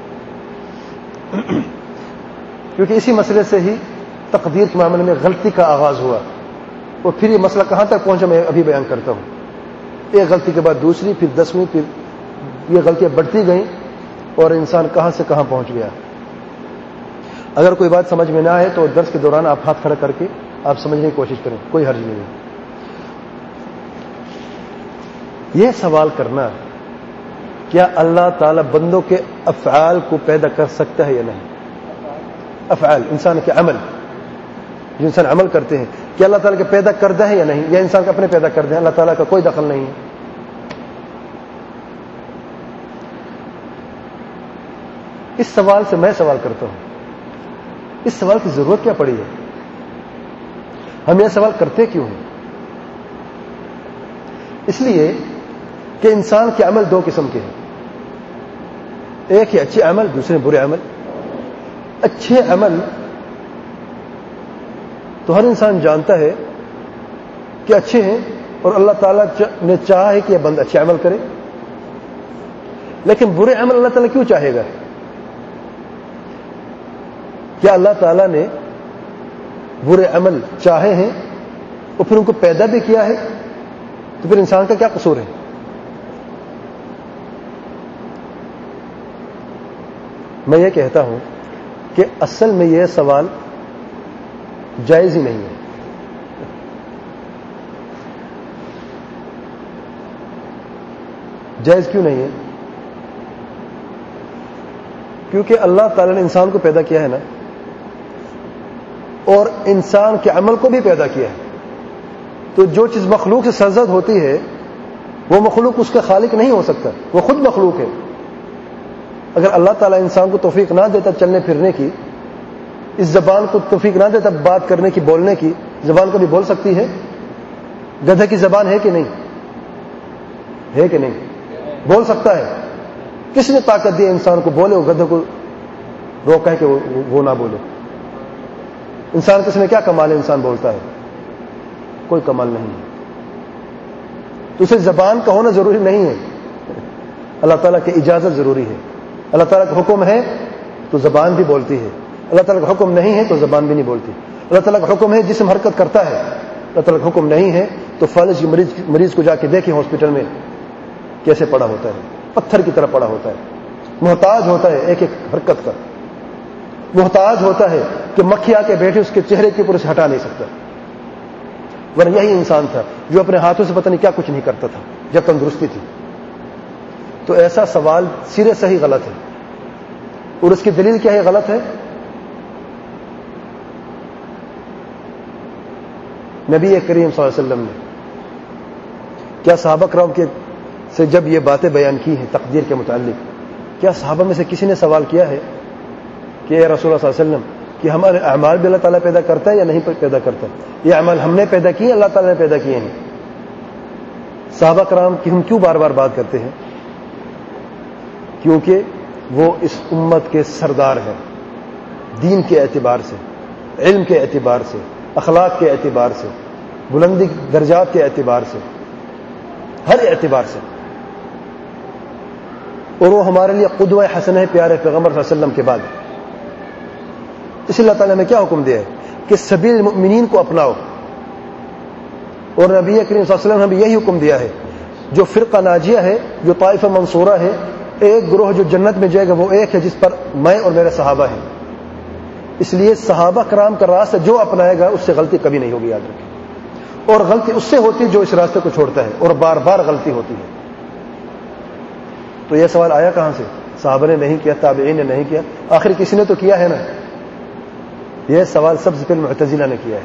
کیونکہ اسی مسئلے سے ہی تقدیر کے معاملے میں غلطی کا آغاز ہوا، اور پھر یہ مسئلہ کہاں تک پہنچا میں ابھی بیان کرتا ہوں۔ ایک غلطی کے بعد دوسری، پھر 10ویں، پھر یہ غلطیاں بڑھتی گئیں اور انسان کہاں سے کہاں پہنچ گیا۔ اگر کوئی بات سمجھ میں نہ آئے تو درس کے دوران آپ ہاتھ کھڑا کر کے آپ سمجھنے کی کوشش کریں، کوئی حرج نہیں ہے۔ یہ سوال کرنا کیا اللہ تعالی بندوں کے افعال کو پیدا کر سکتا ہے یا نہیں؟ افعال انسان کے عمل، جو انسان عمل کرتے ہیں، کیا اللہ تعالیٰ کے پیدا کردہ ہے یا نہیں، یا انسان کے اپنے پیدا کردہ ہیں؟ اللہ تعالیٰ کا کوئی دخل نہیں ہے۔ اس سوال سے میں سوال کرتا ہوں، اس سوال کی ضرورت کیا پڑی ہے؟ ہم یہ سوال کرتے کیوں ہیں؟ اس لیے کہ انسان کے عمل دو قسم کے ہیں، ایک ہے اچھے عمل، دوسرے برے عمل۔ اچھے عمل تو ہر انسان جانتا ہے کہ اچھے ہیں، اور اللہ تعالیٰ نے چاہا ہے کہ یہ بندہ اچھے عمل کرے، لیکن برے عمل اللہ تعالیٰ کیوں چاہے گا؟ کیا اللہ تعالیٰ نے برے عمل چاہے ہیں اور پھر ان کو پیدا بھی کیا ہے؟ تو پھر انسان کا کیا قصور ہے؟ میں یہ کہتا ہوں کہ اصل میں یہ سوال جائز ہی نہیں ہے۔ جائز کیوں نہیں ہے؟ کیونکہ اللہ تعالیٰ نے انسان کو پیدا کیا ہے نا، اور انسان کے عمل کو بھی پیدا کیا ہے، تو جو چیز مخلوق سے سرزد ہوتی ہے وہ مخلوق اس کا خالق نہیں ہو سکتا، وہ خود مخلوق ہے۔ اگر اللہ تعالیٰ انسان کو توفیق نہ دیتا چلنے پھرنے کی، اس زبان کو توفیق نہ دیتا بات کرنے کی، بولنے کی، زبان کبھی بول سکتی ہے؟ گدھے کی زبان ہے کہ نہیں؟ ہے کہ نہیں؟ بول سکتا ہے؟ کس نے طاقت دی انسان کو بولے، وہ گدھے کو روکا ہے کہ وہ نہ بولے؟ انسان کس میں کیا کمال ہے انسان بولتا ہے؟ کوئی کمال نہیں ہے۔ تو اسے زبان کا ہونا ضروری نہیں ہے، اللہ تعالیٰ کی اجازت ضروری ہے۔ اللہ تعالیٰ کا حکم ہے تو زبان بھی بولتی ہے، اللہ تعالیٰ کا حکم نہیں ہے تو زبان بھی نہیں بولتی۔ اللہ تعالیٰ کا حکم ہے جسم حرکت کرتا ہے، اللہ تعالیٰ کا حکم نہیں ہے تو فالج کی مریض کو جا کے دیکھیں ہاسپٹل میں کیسے پڑا ہوتا ہے، پتھر کی طرح پڑا ہوتا ہے، محتاج ہوتا ہے ایک ایک حرکت کا، محتاج ہوتا ہے کہ مکھی آ کے بیٹھے اس کے چہرے کے اوپر سے ہٹا نہیں سکتا۔ ورنہ یہی انسان تھا جو اپنے ہاتھوں سے پتہ نہیں کیا کچھ نہیں کرتا تھا جب تندرستی تھی۔ تو ایسا سوال سرے سے ہی غلط ہے، اور اس کی دلیل کیا ہے غلط ہے؟ نبی کریم صلی اللہ علیہ وسلم نے کیا صحابہ کرام کے سے جب یہ باتیں بیان کی ہیں تقدیر کے متعلق، کیا صحابہ میں سے کسی نے سوال کیا ہے کہ اے رسول اللہ صلی اللہ علیہ وسلم کہ ہمارے اعمال بھی اللہ تعالیٰ پیدا کرتا ہے یا نہیں پیدا کرتا؟ یہ اعمال ہم نے پیدا کیے، اللہ تعالیٰ نے پیدا کیے ہیں؟ صحابہ کرام کی ہم کیوں بار بار بات کرتے ہیں؟ کیونکہ وہ اس امت کے سردار ہیں، دین کے اعتبار سے، علم کے اعتبار سے، اخلاق کے اعتبار سے، بلندی درجات کے اعتبار سے، ہر اعتبار سے، اور وہ ہمارے لیے قدوہ حسنہ ہے پیارے پیغمبر صلی اللہ علیہ وسلم کے بعد۔ اس لیے اللہ تعالیٰ نے کیا حکم دیا ہے کہ سبیل المؤمنین کو اپناؤ، اور نبی کریم صلی اللہ علیہ وسلم نے بھی یہی حکم دیا ہے۔ جو فرقہ ناجیہ ہے، جو طائفہ منصورہ ہے، ایک گروہ جو جنت میں جائے گا وہ ایک ہے جس پر میں اور میرے صحابہ ہیں۔ اس لیے صحابہ کرام کا راستہ جو اپنائے گا اس سے غلطی کبھی نہیں ہوگی، یاد رکھیں۔ اور غلطی اس سے ہوتی ہے جو اس راستے کو چھوڑتا ہے، اور بار بار غلطی ہوتی ہے۔ تو یہ سوال آیا کہاں سے؟ صحابہ نے نہیں کیا، تابعین نے نہیں کیا، آخر کسی نے تو کیا ہے نا۔ یہ سوال سب سے پہلے معتزلہ نے کیا ہے۔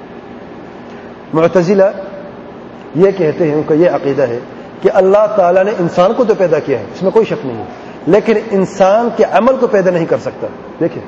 معتزلہ یہ کہتے ہیں، ان کا یہ عقیدہ ہے کہ اللہ تعالیٰ نے انسان کو تو پیدا کیا ہے، اس میں کوئی شک نہیں ہے، لیکن انسان کے عمل کو پیدا نہیں کر سکتا۔ دیکھیں،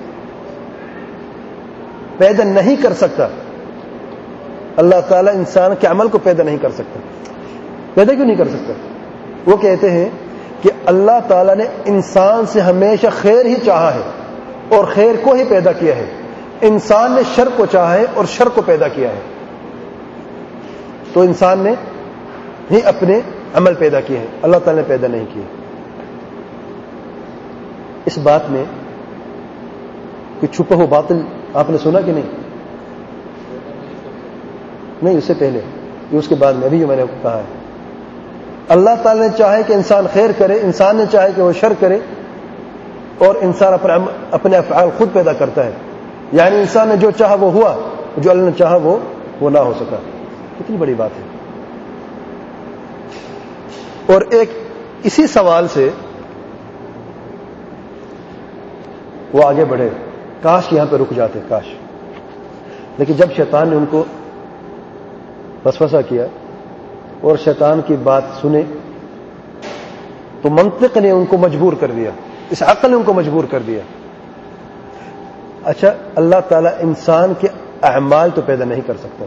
پیدا نہیں کر سکتا، اللہ تعالیٰ انسان کے عمل کو پیدا نہیں کر سکتا۔ پیدا کیوں نہیں کر سکتا؟ وہ کہتے ہیں کہ اللہ تعالیٰ نے انسان سے ہمیشہ خیر ہی چاہا ہے اور خیر کو ہی پیدا کیا ہے، انسان نے شر کو چاہا ہے اور شر کو پیدا کیا ہے۔ تو انسان نے ہی اپنے عمل پیدا کیے ہیں، اللہ تعالیٰ نے پیدا نہیں کیے۔ اس بات میں کوئی چھپا ہو باطل آپ نے سنا کہ نہیں؟ نہیں، اس سے پہلے، یہ اس کے بعد میں، ابھی جو میں نے کہا ہے، اللہ تعالیٰ نے چاہے کہ انسان خیر کرے، انسان نے چاہے کہ وہ شر کرے، اور انسان اپنے افعال خود پیدا کرتا ہے۔ یعنی انسان نے جو چاہا وہ ہوا، جو اللہ نے چاہا وہ نہ ہو سکا۔ کتنی بڑی بات ہے۔ اور ایک اسی سوال سے وہ آگے بڑھے، کاش یہاں پہ رک جاتے، کاش، لیکن جب شیطان نے ان کو وسوسہ کیا اور شیطان کی بات سنے تو منطق نے ان کو مجبور کر دیا، اس عقل نے ان کو مجبور کر دیا۔ اچھا، اللہ تعالیٰ انسان کے اعمال تو پیدا نہیں کر سکتا،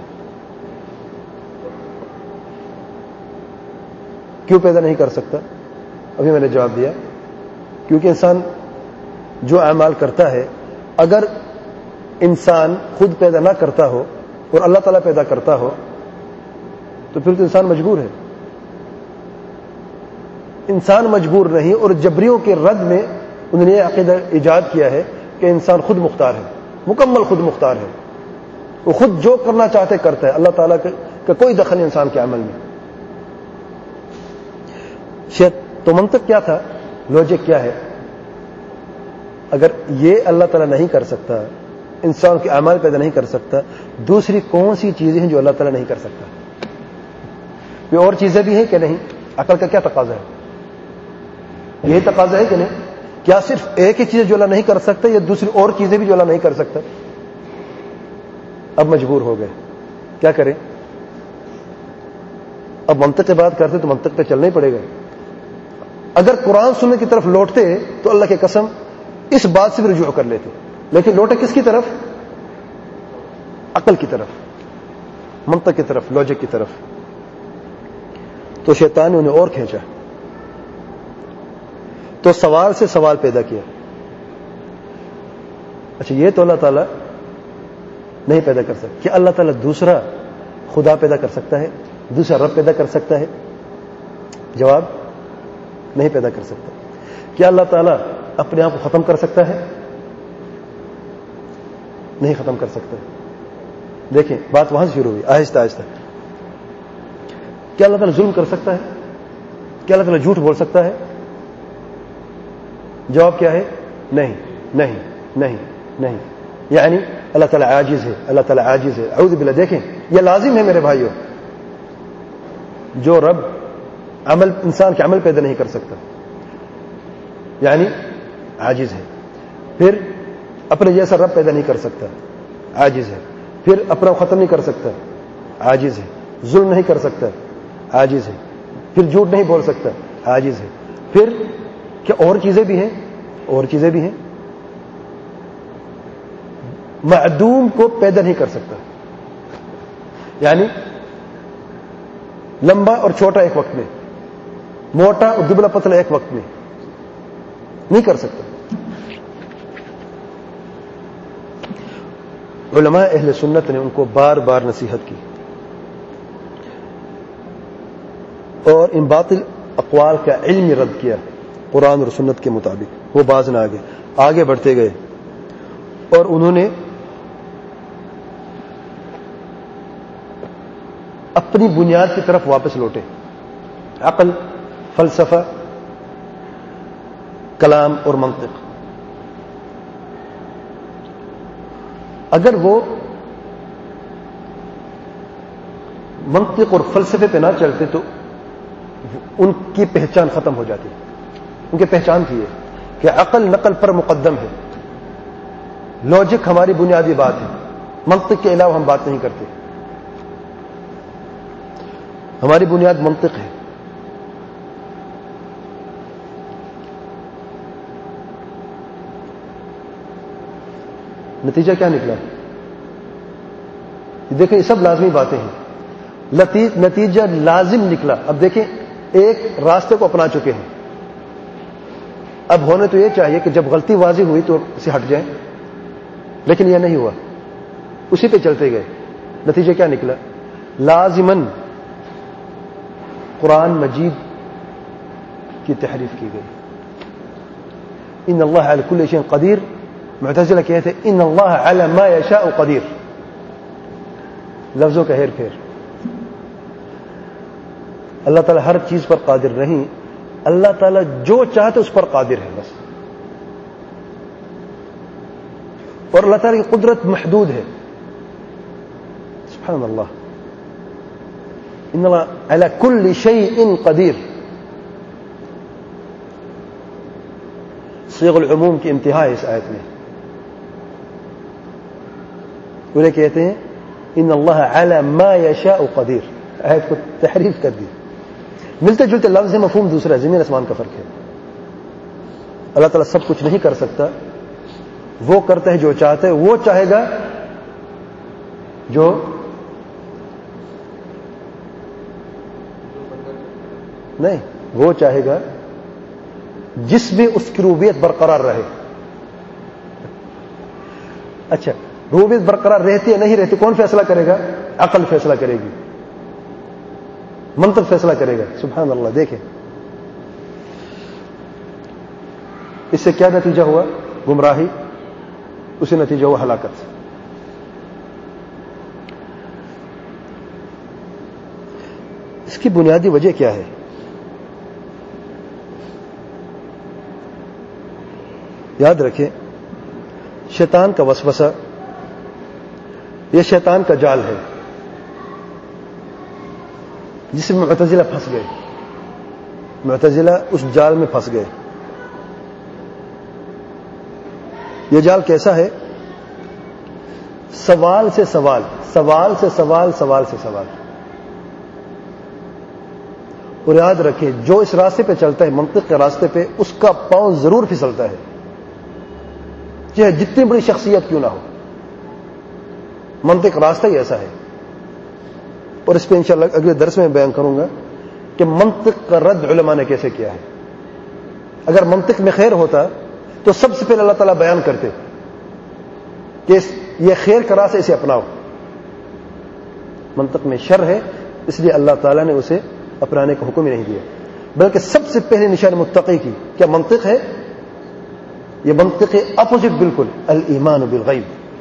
کیوں پیدا نہیں کر سکتا؟ ابھی میں نے جواب دیا، کیونکہ انسان جو اعمال کرتا ہے، اگر انسان خود پیدا نہ کرتا ہو اور اللہ تعالیٰ پیدا کرتا ہو تو پھر تو انسان مجبور ہے۔ انسان مجبور نہیں، اور جبریوں کے رد میں انہوں نے یہ عقیدہ ایجاد کیا ہے کہ انسان خود مختار ہے، مکمل خود مختار ہے، وہ خود جو کرنا چاہتے کرتا ہے، اللہ تعالیٰ کا کوئی دخل نہیں انسان کے عمل میں۔ تو منطق کیا تھا، لوجک کیا ہے؟ اگر یہ اللہ تعالیٰ نہیں کر سکتا، انسان کے اعمال پیدا نہیں کر سکتا، دوسری کون سی چیزیں ہیں جو اللہ تعالیٰ نہیں کر سکتا؟ کوئی اور چیزیں بھی ہیں کہ نہیں؟ عقل کا کیا تقاضا ہے؟ یہی تقاضا ہے کہ نہیں؟ کیا صرف ایک ہی چیز جو اللہ نہیں کر سکتا، یا دوسری اور چیزیں بھی جو اللہ نہیں کر سکتا؟ اب مجبور ہو گئے، کیا کریں؟ اب منطق کی بات کرتے تو منطق پہ چلنا ہی پڑے گا۔ اگر قرآن سننے کی طرف لوٹتے تو اللہ کی قسم اس بات سے بھی رجوع کر لیتے، لیکن لوٹے کس کی طرف؟ عقل کی طرف، منطق کی طرف، لوجک کی طرف۔ تو شیطان نے انہیں اور کھینچا، تو سوال سے سوال پیدا کیا۔ اچھا، یہ تو اللہ تعالیٰ نہیں پیدا کر سکتا، کیا اللہ تعالیٰ دوسرا خدا پیدا کر سکتا ہے، دوسرا رب پیدا کر سکتا ہے؟ جواب، نہیں پیدا کر سکتا۔ کیا اللہ تعالیٰ اپنے آپ کو ختم کر سکتا ہے؟ نہیں ختم کر سکتا۔ دیکھیں، بات وہاں سے شروع ہوئی، آہستہ آہستہ۔ کیا اللہ تعالیٰ ظلم کر سکتا ہے؟ کیا اللہ تعالیٰ جھوٹ بول سکتا ہے؟ جواب کیا ہے؟ نہیں نہیں نہیں نہیں۔ یعنی اللہ تعالیٰ عاجز ہے، اللہ تعالیٰ عاجز ہے، اعوذ باللہ۔ دیکھیں، یہ لازم ہے میرے بھائیوں، جو رب انسان کے عمل پیدا نہیں کر سکتا یعنی عاجز ہے، پھر اپنے جیسا رب پیدا نہیں کر سکتا، عاجز ہے، پھر اپنا ختم نہیں کر سکتا، عاجز ہے، ظلم نہیں کر سکتا، عاجز ہے، پھر جھوٹ نہیں بول سکتا، عاجز ہے، پھر کیا اور چیزیں بھی ہیں؟ اور چیزیں بھی ہیں۔ معدوم کو پیدا نہیں کر سکتا، یعنی لمبا اور چھوٹا ایک وقت میں، موٹا اور دبلا پتلا ایک وقت میں نہیں کر سکتا۔ علماء اہل سنت نے ان کو بار بار نصیحت کی اور ان باطل اقوال کا علمی رد کیا قرآن اور سنت کے مطابق۔ وہ باز نہ آگے بڑھتے گئے اور انہوں نے اپنی بنیاد کی طرف واپس لوٹے۔ عقل، فلسفہ، کلام اور منطق۔ اگر وہ منطق اور فلسفے پہ نہ چلتے تو ان کی پہچان ختم ہو جاتی۔ ان کی پہچان تھی یہ کہ عقل نقل پر مقدم ہے، لوجک ہماری بنیادی بات ہے، منطق کے علاوہ ہم بات نہیں کرتے، ہماری بنیاد منطق ہے۔ نتیجہ کیا نکلا؟ دیکھیں، یہ سب لازمی باتیں ہیں، نتیجہ لازم نکلا۔ اب دیکھیں، ایک راستے کو اپنا چکے ہیں، اب ہونے تو یہ چاہیے کہ جب غلطی واضح ہوئی تو اسے ہٹ جائیں، لیکن یہ نہیں ہوا، اسی پہ چلتے گئے۔ نتیجہ کیا نکلا؟ لازماً قرآن مجید کی تحریف کی گئی. ان اللہ علی کل شیء قدیر. معتزلہ کہتے ہیں ان اللہ علی ما یشاء قدیر. لفظوں کا ہیر پھیر. اللہ تعالیٰ ہر چیز پر قادر نہیں, اللہ تعالیٰ جو چاہتے اس پر قادر ہے بس. اور اللہ تعالیٰ کی قدرت محدود ہے. سبحان اللہ. ان اللہ علی کل شیء قدیر. صيغ العموم کی انتہا ہے اس آیت میں. انہیں کہتے ہیں ان اللہ علی ما یشاء قدیر. آیت کو تحریف کر دی. ملتے جلتے لفظ ہے, مفہوم دوسرا ہے. زمین آسمان کا فرق ہے. اللہ تعالیٰ سب کچھ نہیں کر سکتا, وہ کرتا ہے جو چاہتا ہے. وہ چاہے گا جو نہیں, وہ چاہے گا جس میں اس کی ربوبیت برقرار رہے. اچھا, ربوبیت برقرار رہتی ہے نہیں رہتی, کون فیصلہ کرے گا؟ عقل فیصلہ کرے گی, منطق فیصلہ کرے گا. سبحان اللہ. دیکھیں اس سے کیا نتیجہ ہوا؟ گمراہی. اسی نتیجہ ہوا ہلاکت. اس کی بنیادی وجہ کیا ہے؟ یاد رکھیں, شیطان کا وسوسہ, یہ شیطان کا جال ہے جس میں معتزلہ پھنس گئے. معتزلہ اس جال میں پھنس گئے. یہ جال کیسا ہے؟ سوال سے سوال, سوال سے سوال, سوال سے سوال. اور یاد رکھیں جو اس راستے پہ چلتا ہے, منطق کے راستے پہ, اس کا پاؤں ضرور پھسلتا ہے, چاہے جتنی بڑی شخصیت کیوں نہ ہو. منطق راستہ ہی ایسا ہے. اور اس پہ انشاءاللہ اگلے درس میں بیان کروں گا کہ منطق کا رد علماء نے کیسے کیا ہے. اگر منطق میں خیر ہوتا تو سب سے پہلے اللہ تعالیٰ بیان کرتے کہ یہ خیر کا راستہ, اسے اپناؤ. منطق میں شر ہے, اس لیے اللہ تعالیٰ نے اسے اپنانے کا حکم ہی نہیں دیا, بلکہ سب سے پہلے نشان متقی کی کیا منطق ہے؟ یہ منطق اپوزٹ بالکل, الایمان بالغیب.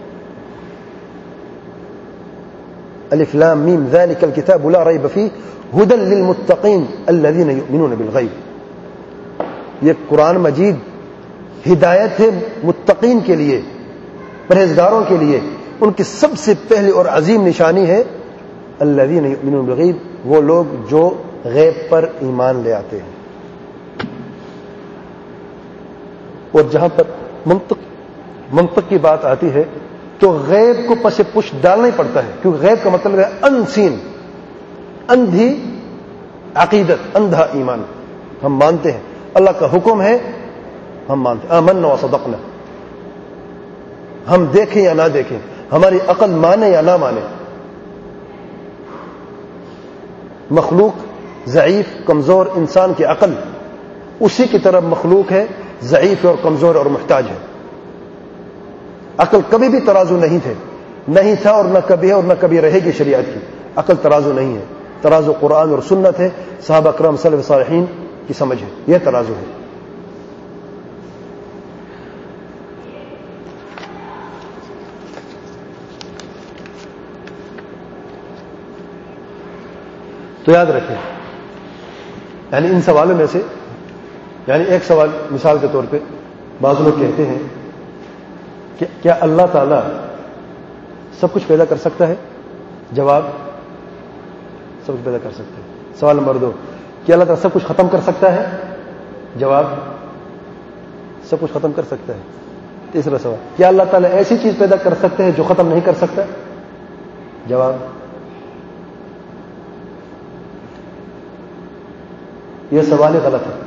الف لام میم ذلک الکتاب لا ریب فیہ ھدی للمتقین الذین یؤمنون بالغیب. یہ قرآن مجید ہدایت ہے متقین کے لیے, پرہیزگاروں کے لیے. ان کی سب سے پہلی اور عظیم نشانی ہے الذین یؤمنون بالغیب, وہ لوگ جو غیب پر ایمان لے آتے ہیں. اور جہاں پر منطق کی بات آتی ہے تو غیب کو پس پش ڈالنا ہی پڑتا ہے, کیونکہ غیب کا مطلب ہے انسین, اندھی عقیدت, اندھا ایمان. ہم مانتے ہیں اللہ کا حکم ہے, ہم مانتے ہیں, آمنا وصدقنا. ہم دیکھیں یا نہ دیکھیں, ہماری عقل مانے یا نہ مانے. مخلوق ضعیف کمزور, انسان کی عقل اسی کی طرف مخلوق ہے, ضعیف اور کمزور اور محتاج ہے. عقل کبھی بھی ترازو نہیں تھا اور نہ کبھی ہے اور نہ کبھی رہے گی. شریعت کی عقل ترازو نہیں ہے. ترازو قرآن اور سنت ہے, صحابہ اکرام سلف صالحین کی سمجھ ہے, یہ ترازو ہے. تو یاد رکھیں, یعنی ان سوالوں میں سے, یعنی ایک سوال مثال کے طور پہ بعض لوگ کہتے ہیں کہ کیا اللہ تعالیٰ سب کچھ پیدا کر سکتا ہے؟ جواب, سب کچھ پیدا کر سکتا ہے. سوال نمبر 2, کیا اللہ تعالیٰ سب کچھ ختم کر سکتا ہے؟ جواب, سب کچھ ختم کر سکتا ہے. تیسرا سوال, کیا اللہ تعالیٰ ایسی چیز پیدا کر سکتے ہیں جو ختم نہیں کر سکتا؟ جواب, یہ سوال غلط ہے.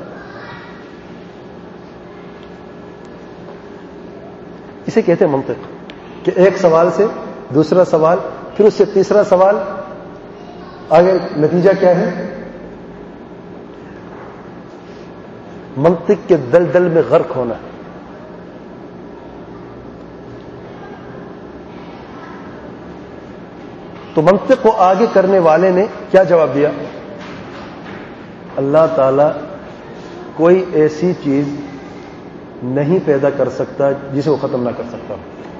اسے کہتے ہیں منطق, کہ ایک سوال سے دوسرا سوال, پھر اس سے تیسرا سوال, آگے نتیجہ کیا ہے؟ منطق کے دلدل میں غرق ہونا. تو منطق کو آگے کرنے والے نے کیا جواب دیا؟ اللہ تعالیٰ کوئی ایسی چیز نہیں پیدا کر سکتا جسے وہ ختم نہ کر سکتا.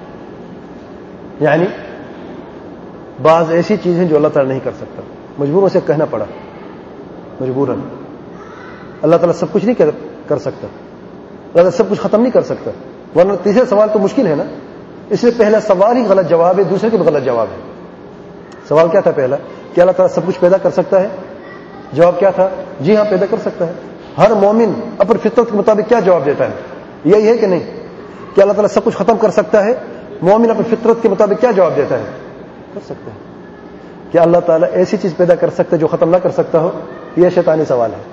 یعنی بعض ایسی چیزیں جو اللہ تعالیٰ نہیں کر سکتا, مجبور سے کہنا پڑا, مجبوراً. اللہ تعالیٰ سب کچھ نہیں کر سکتا, اللہ تعالیٰ سب کچھ ختم نہیں کر سکتا, ورنہ تیسرا سوال تو مشکل ہے نا. اس لیے پہلا سوال ہی غلط جواب ہے, دوسرے کے بھی غلط جواب ہے. سوال کیا تھا پہلا, کہ اللہ تعالیٰ سب کچھ پیدا کر سکتا ہے؟ جواب کیا تھا؟ جی ہاں, پیدا کر سکتا ہے. ہر مومن اپنی فطرت کے مطابق کیا جواب دیتا ہے؟ یہی ہے کہ نہیں کہ اللہ تعالیٰ سب کچھ ختم کر سکتا ہے؟ مومن اپنی فطرت کے مطابق کیا جواب دیتا ہے؟ کر سکتا ہے. کیا اللہ تعالیٰ ایسی چیز پیدا کر سکتا ہے جو ختم نہ کر سکتا ہو؟ یہ شیطانی سوال ہے.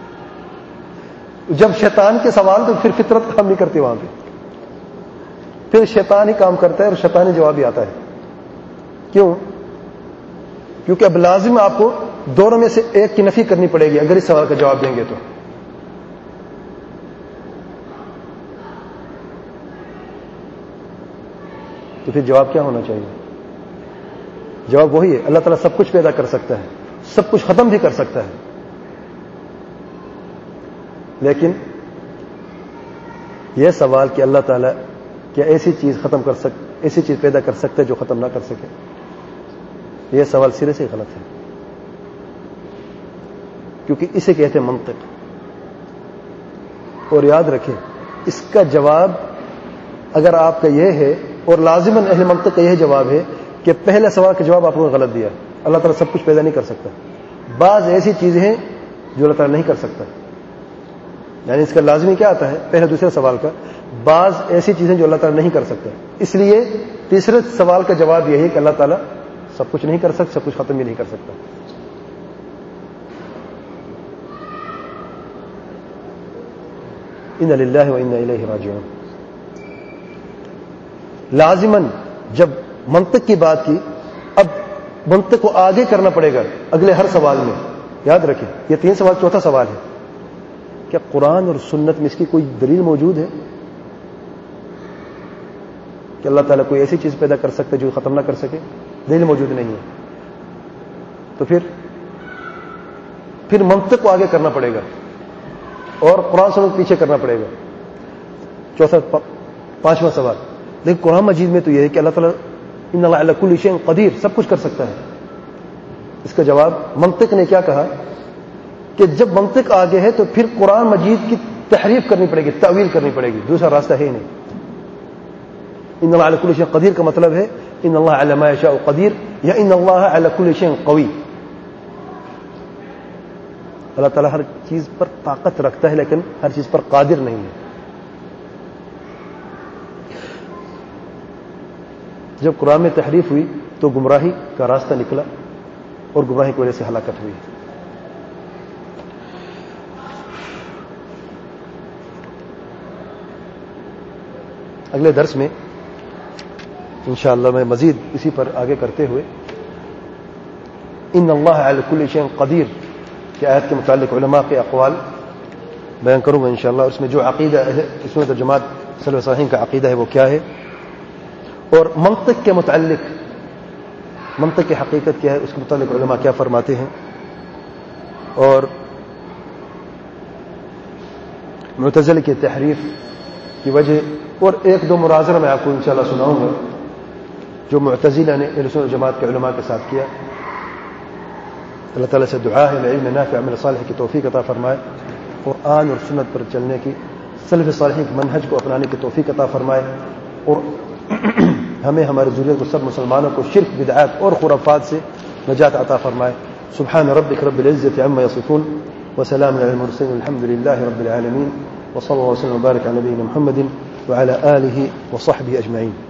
جب شیطان کے سوال تو پھر فطرت کام نہیں کرتی وہاں پہ, پھر شیطان ہی کام کرتا ہے اور شیطانی جواب ہی آتا ہے. کیوں؟ کیونکہ اب لازم آپ کو دونوں میں سے ایک کی نفی کرنی پڑے گی اگر اس سوال کا جواب دیں گے تو پھر جواب کیا ہونا چاہیے؟ جواب وہی ہے, اللہ تعالیٰ سب کچھ پیدا کر سکتا ہے, سب کچھ ختم بھی کر سکتا ہے, لیکن یہ سوال کہ اللہ تعالیٰ کیا ایسی چیز پیدا کر سکتا ہے جو ختم نہ کر سکے, یہ سوال سرے سے غلط ہے. کیونکہ اسے کہتے ہیں منطق. اور یاد رکھیں, اس کا جواب اگر آپ کا یہ ہے, اور لازماً اہل منطق کا یہ جواب ہے کہ پہلے سوال کا جواب آپ نے غلط دیا. اللہ تعالیٰ سب کچھ پیدا نہیں کر سکتا, بعض ایسی چیزیں ہیں جو اللہ تعالیٰ نہیں کر سکتا. یعنی اس کا لازمی کیا آتا ہے پہلے دوسرے سوال کا, بعض ایسی چیزیں جو اللہ تعالیٰ نہیں کر سکتا. اس لیے تیسرے سوال کا جواب یہی ہے کہ اللہ تعالیٰ سب کچھ نہیں کر سکتا, سب کچھ ختم بھی نہیں کر سکتا. انا للہ و انا الیہ راجعون. لازماً جب منطق کی بات کی, اب منطق کو آگے کرنا پڑے گا اگلے ہر سوال میں. یاد رکھیں یہ 3 سوال, چوتھا سوال ہے کیا قرآن اور سنت میں اس کی کوئی دلیل موجود ہے کہ اللہ تعالیٰ کوئی ایسی چیز پیدا کر سکتا ہے جو ختم نہ کر سکے؟ دلیل موجود نہیں ہے. تو پھر منطق کو آگے کرنا پڑے گا اور قرآن سنت پیچھے کرنا پڑے گا. پانچواں سوال, لیکن قرآن مجید میں تو یہ ہے کہ اللہ تعالیٰ ان اللہ علی کل شیء قدیر, سب کچھ کر سکتا ہے. اس کا جواب منطق نے کیا کہا کہ جب منطق آگے ہے تو پھر قرآن مجید کی تحریف کرنی پڑے گی, تعویل کرنی پڑے گی, دوسرا راستہ ہے ہی نہیں. ان اللہ علی کل شیء قدیر کا مطلب ہے ان اللہ علی ما یشاء قدیر, یا ان اللہ علی کل شیء قوی. اللہ تعالیٰ ہر چیز پر طاقت رکھتا ہے لیکن ہر چیز پر قادر نہیں ہے. جب قرآن میں تحریف ہوئی تو گمراہی کا راستہ نکلا اور گمراہی کی وجہ سے ہلاکت ہوئی. اگلے درس میں انشاءاللہ میں مزید اسی پر آگے کرتے ہوئے ان اللہ علی کل شیء قدیر کی آیت کے متعلق علماء کے اقوال بیان کروں گا انشاءاللہ. اس میں جو عقیدہ ہے, اس میں ترجمات سلف صالحین کا عقیدہ ہے وہ کیا ہے, اور منطق کے متعلق, منطق کی حقیقت کیا ہے, اس کے متعلق علماء کیا فرماتے ہیں, اور معتزلہ کی تحریف کی وجہ, اور 1-2 مناظرہ میں آپ کو انشاءاللہ سناؤں گا جو معتزلہ نے اہل سنت جماعت کے علماء کے ساتھ کیا. اللہ تعالیٰ سے دعا ہے علم نافع عمل صالح کی توفیق عطا فرمائے, قرآن اور سنت پر چلنے کی, سلف صالحین کے منہج کو اپنانے کی توفیق عطا فرمائے, اور ہمیں ہمارے ذریت کو سب مسلمانوں کو شرک, بدعات اور خرافات سے نجات عطا فرمائے. سبحان ربک رب العزة عما يصفون وسلام على المرسلين الحمد لله رب العالمين وصلى الله وسلم وبارك على نبينا محمد وعلى آله وصحبه أجمعين.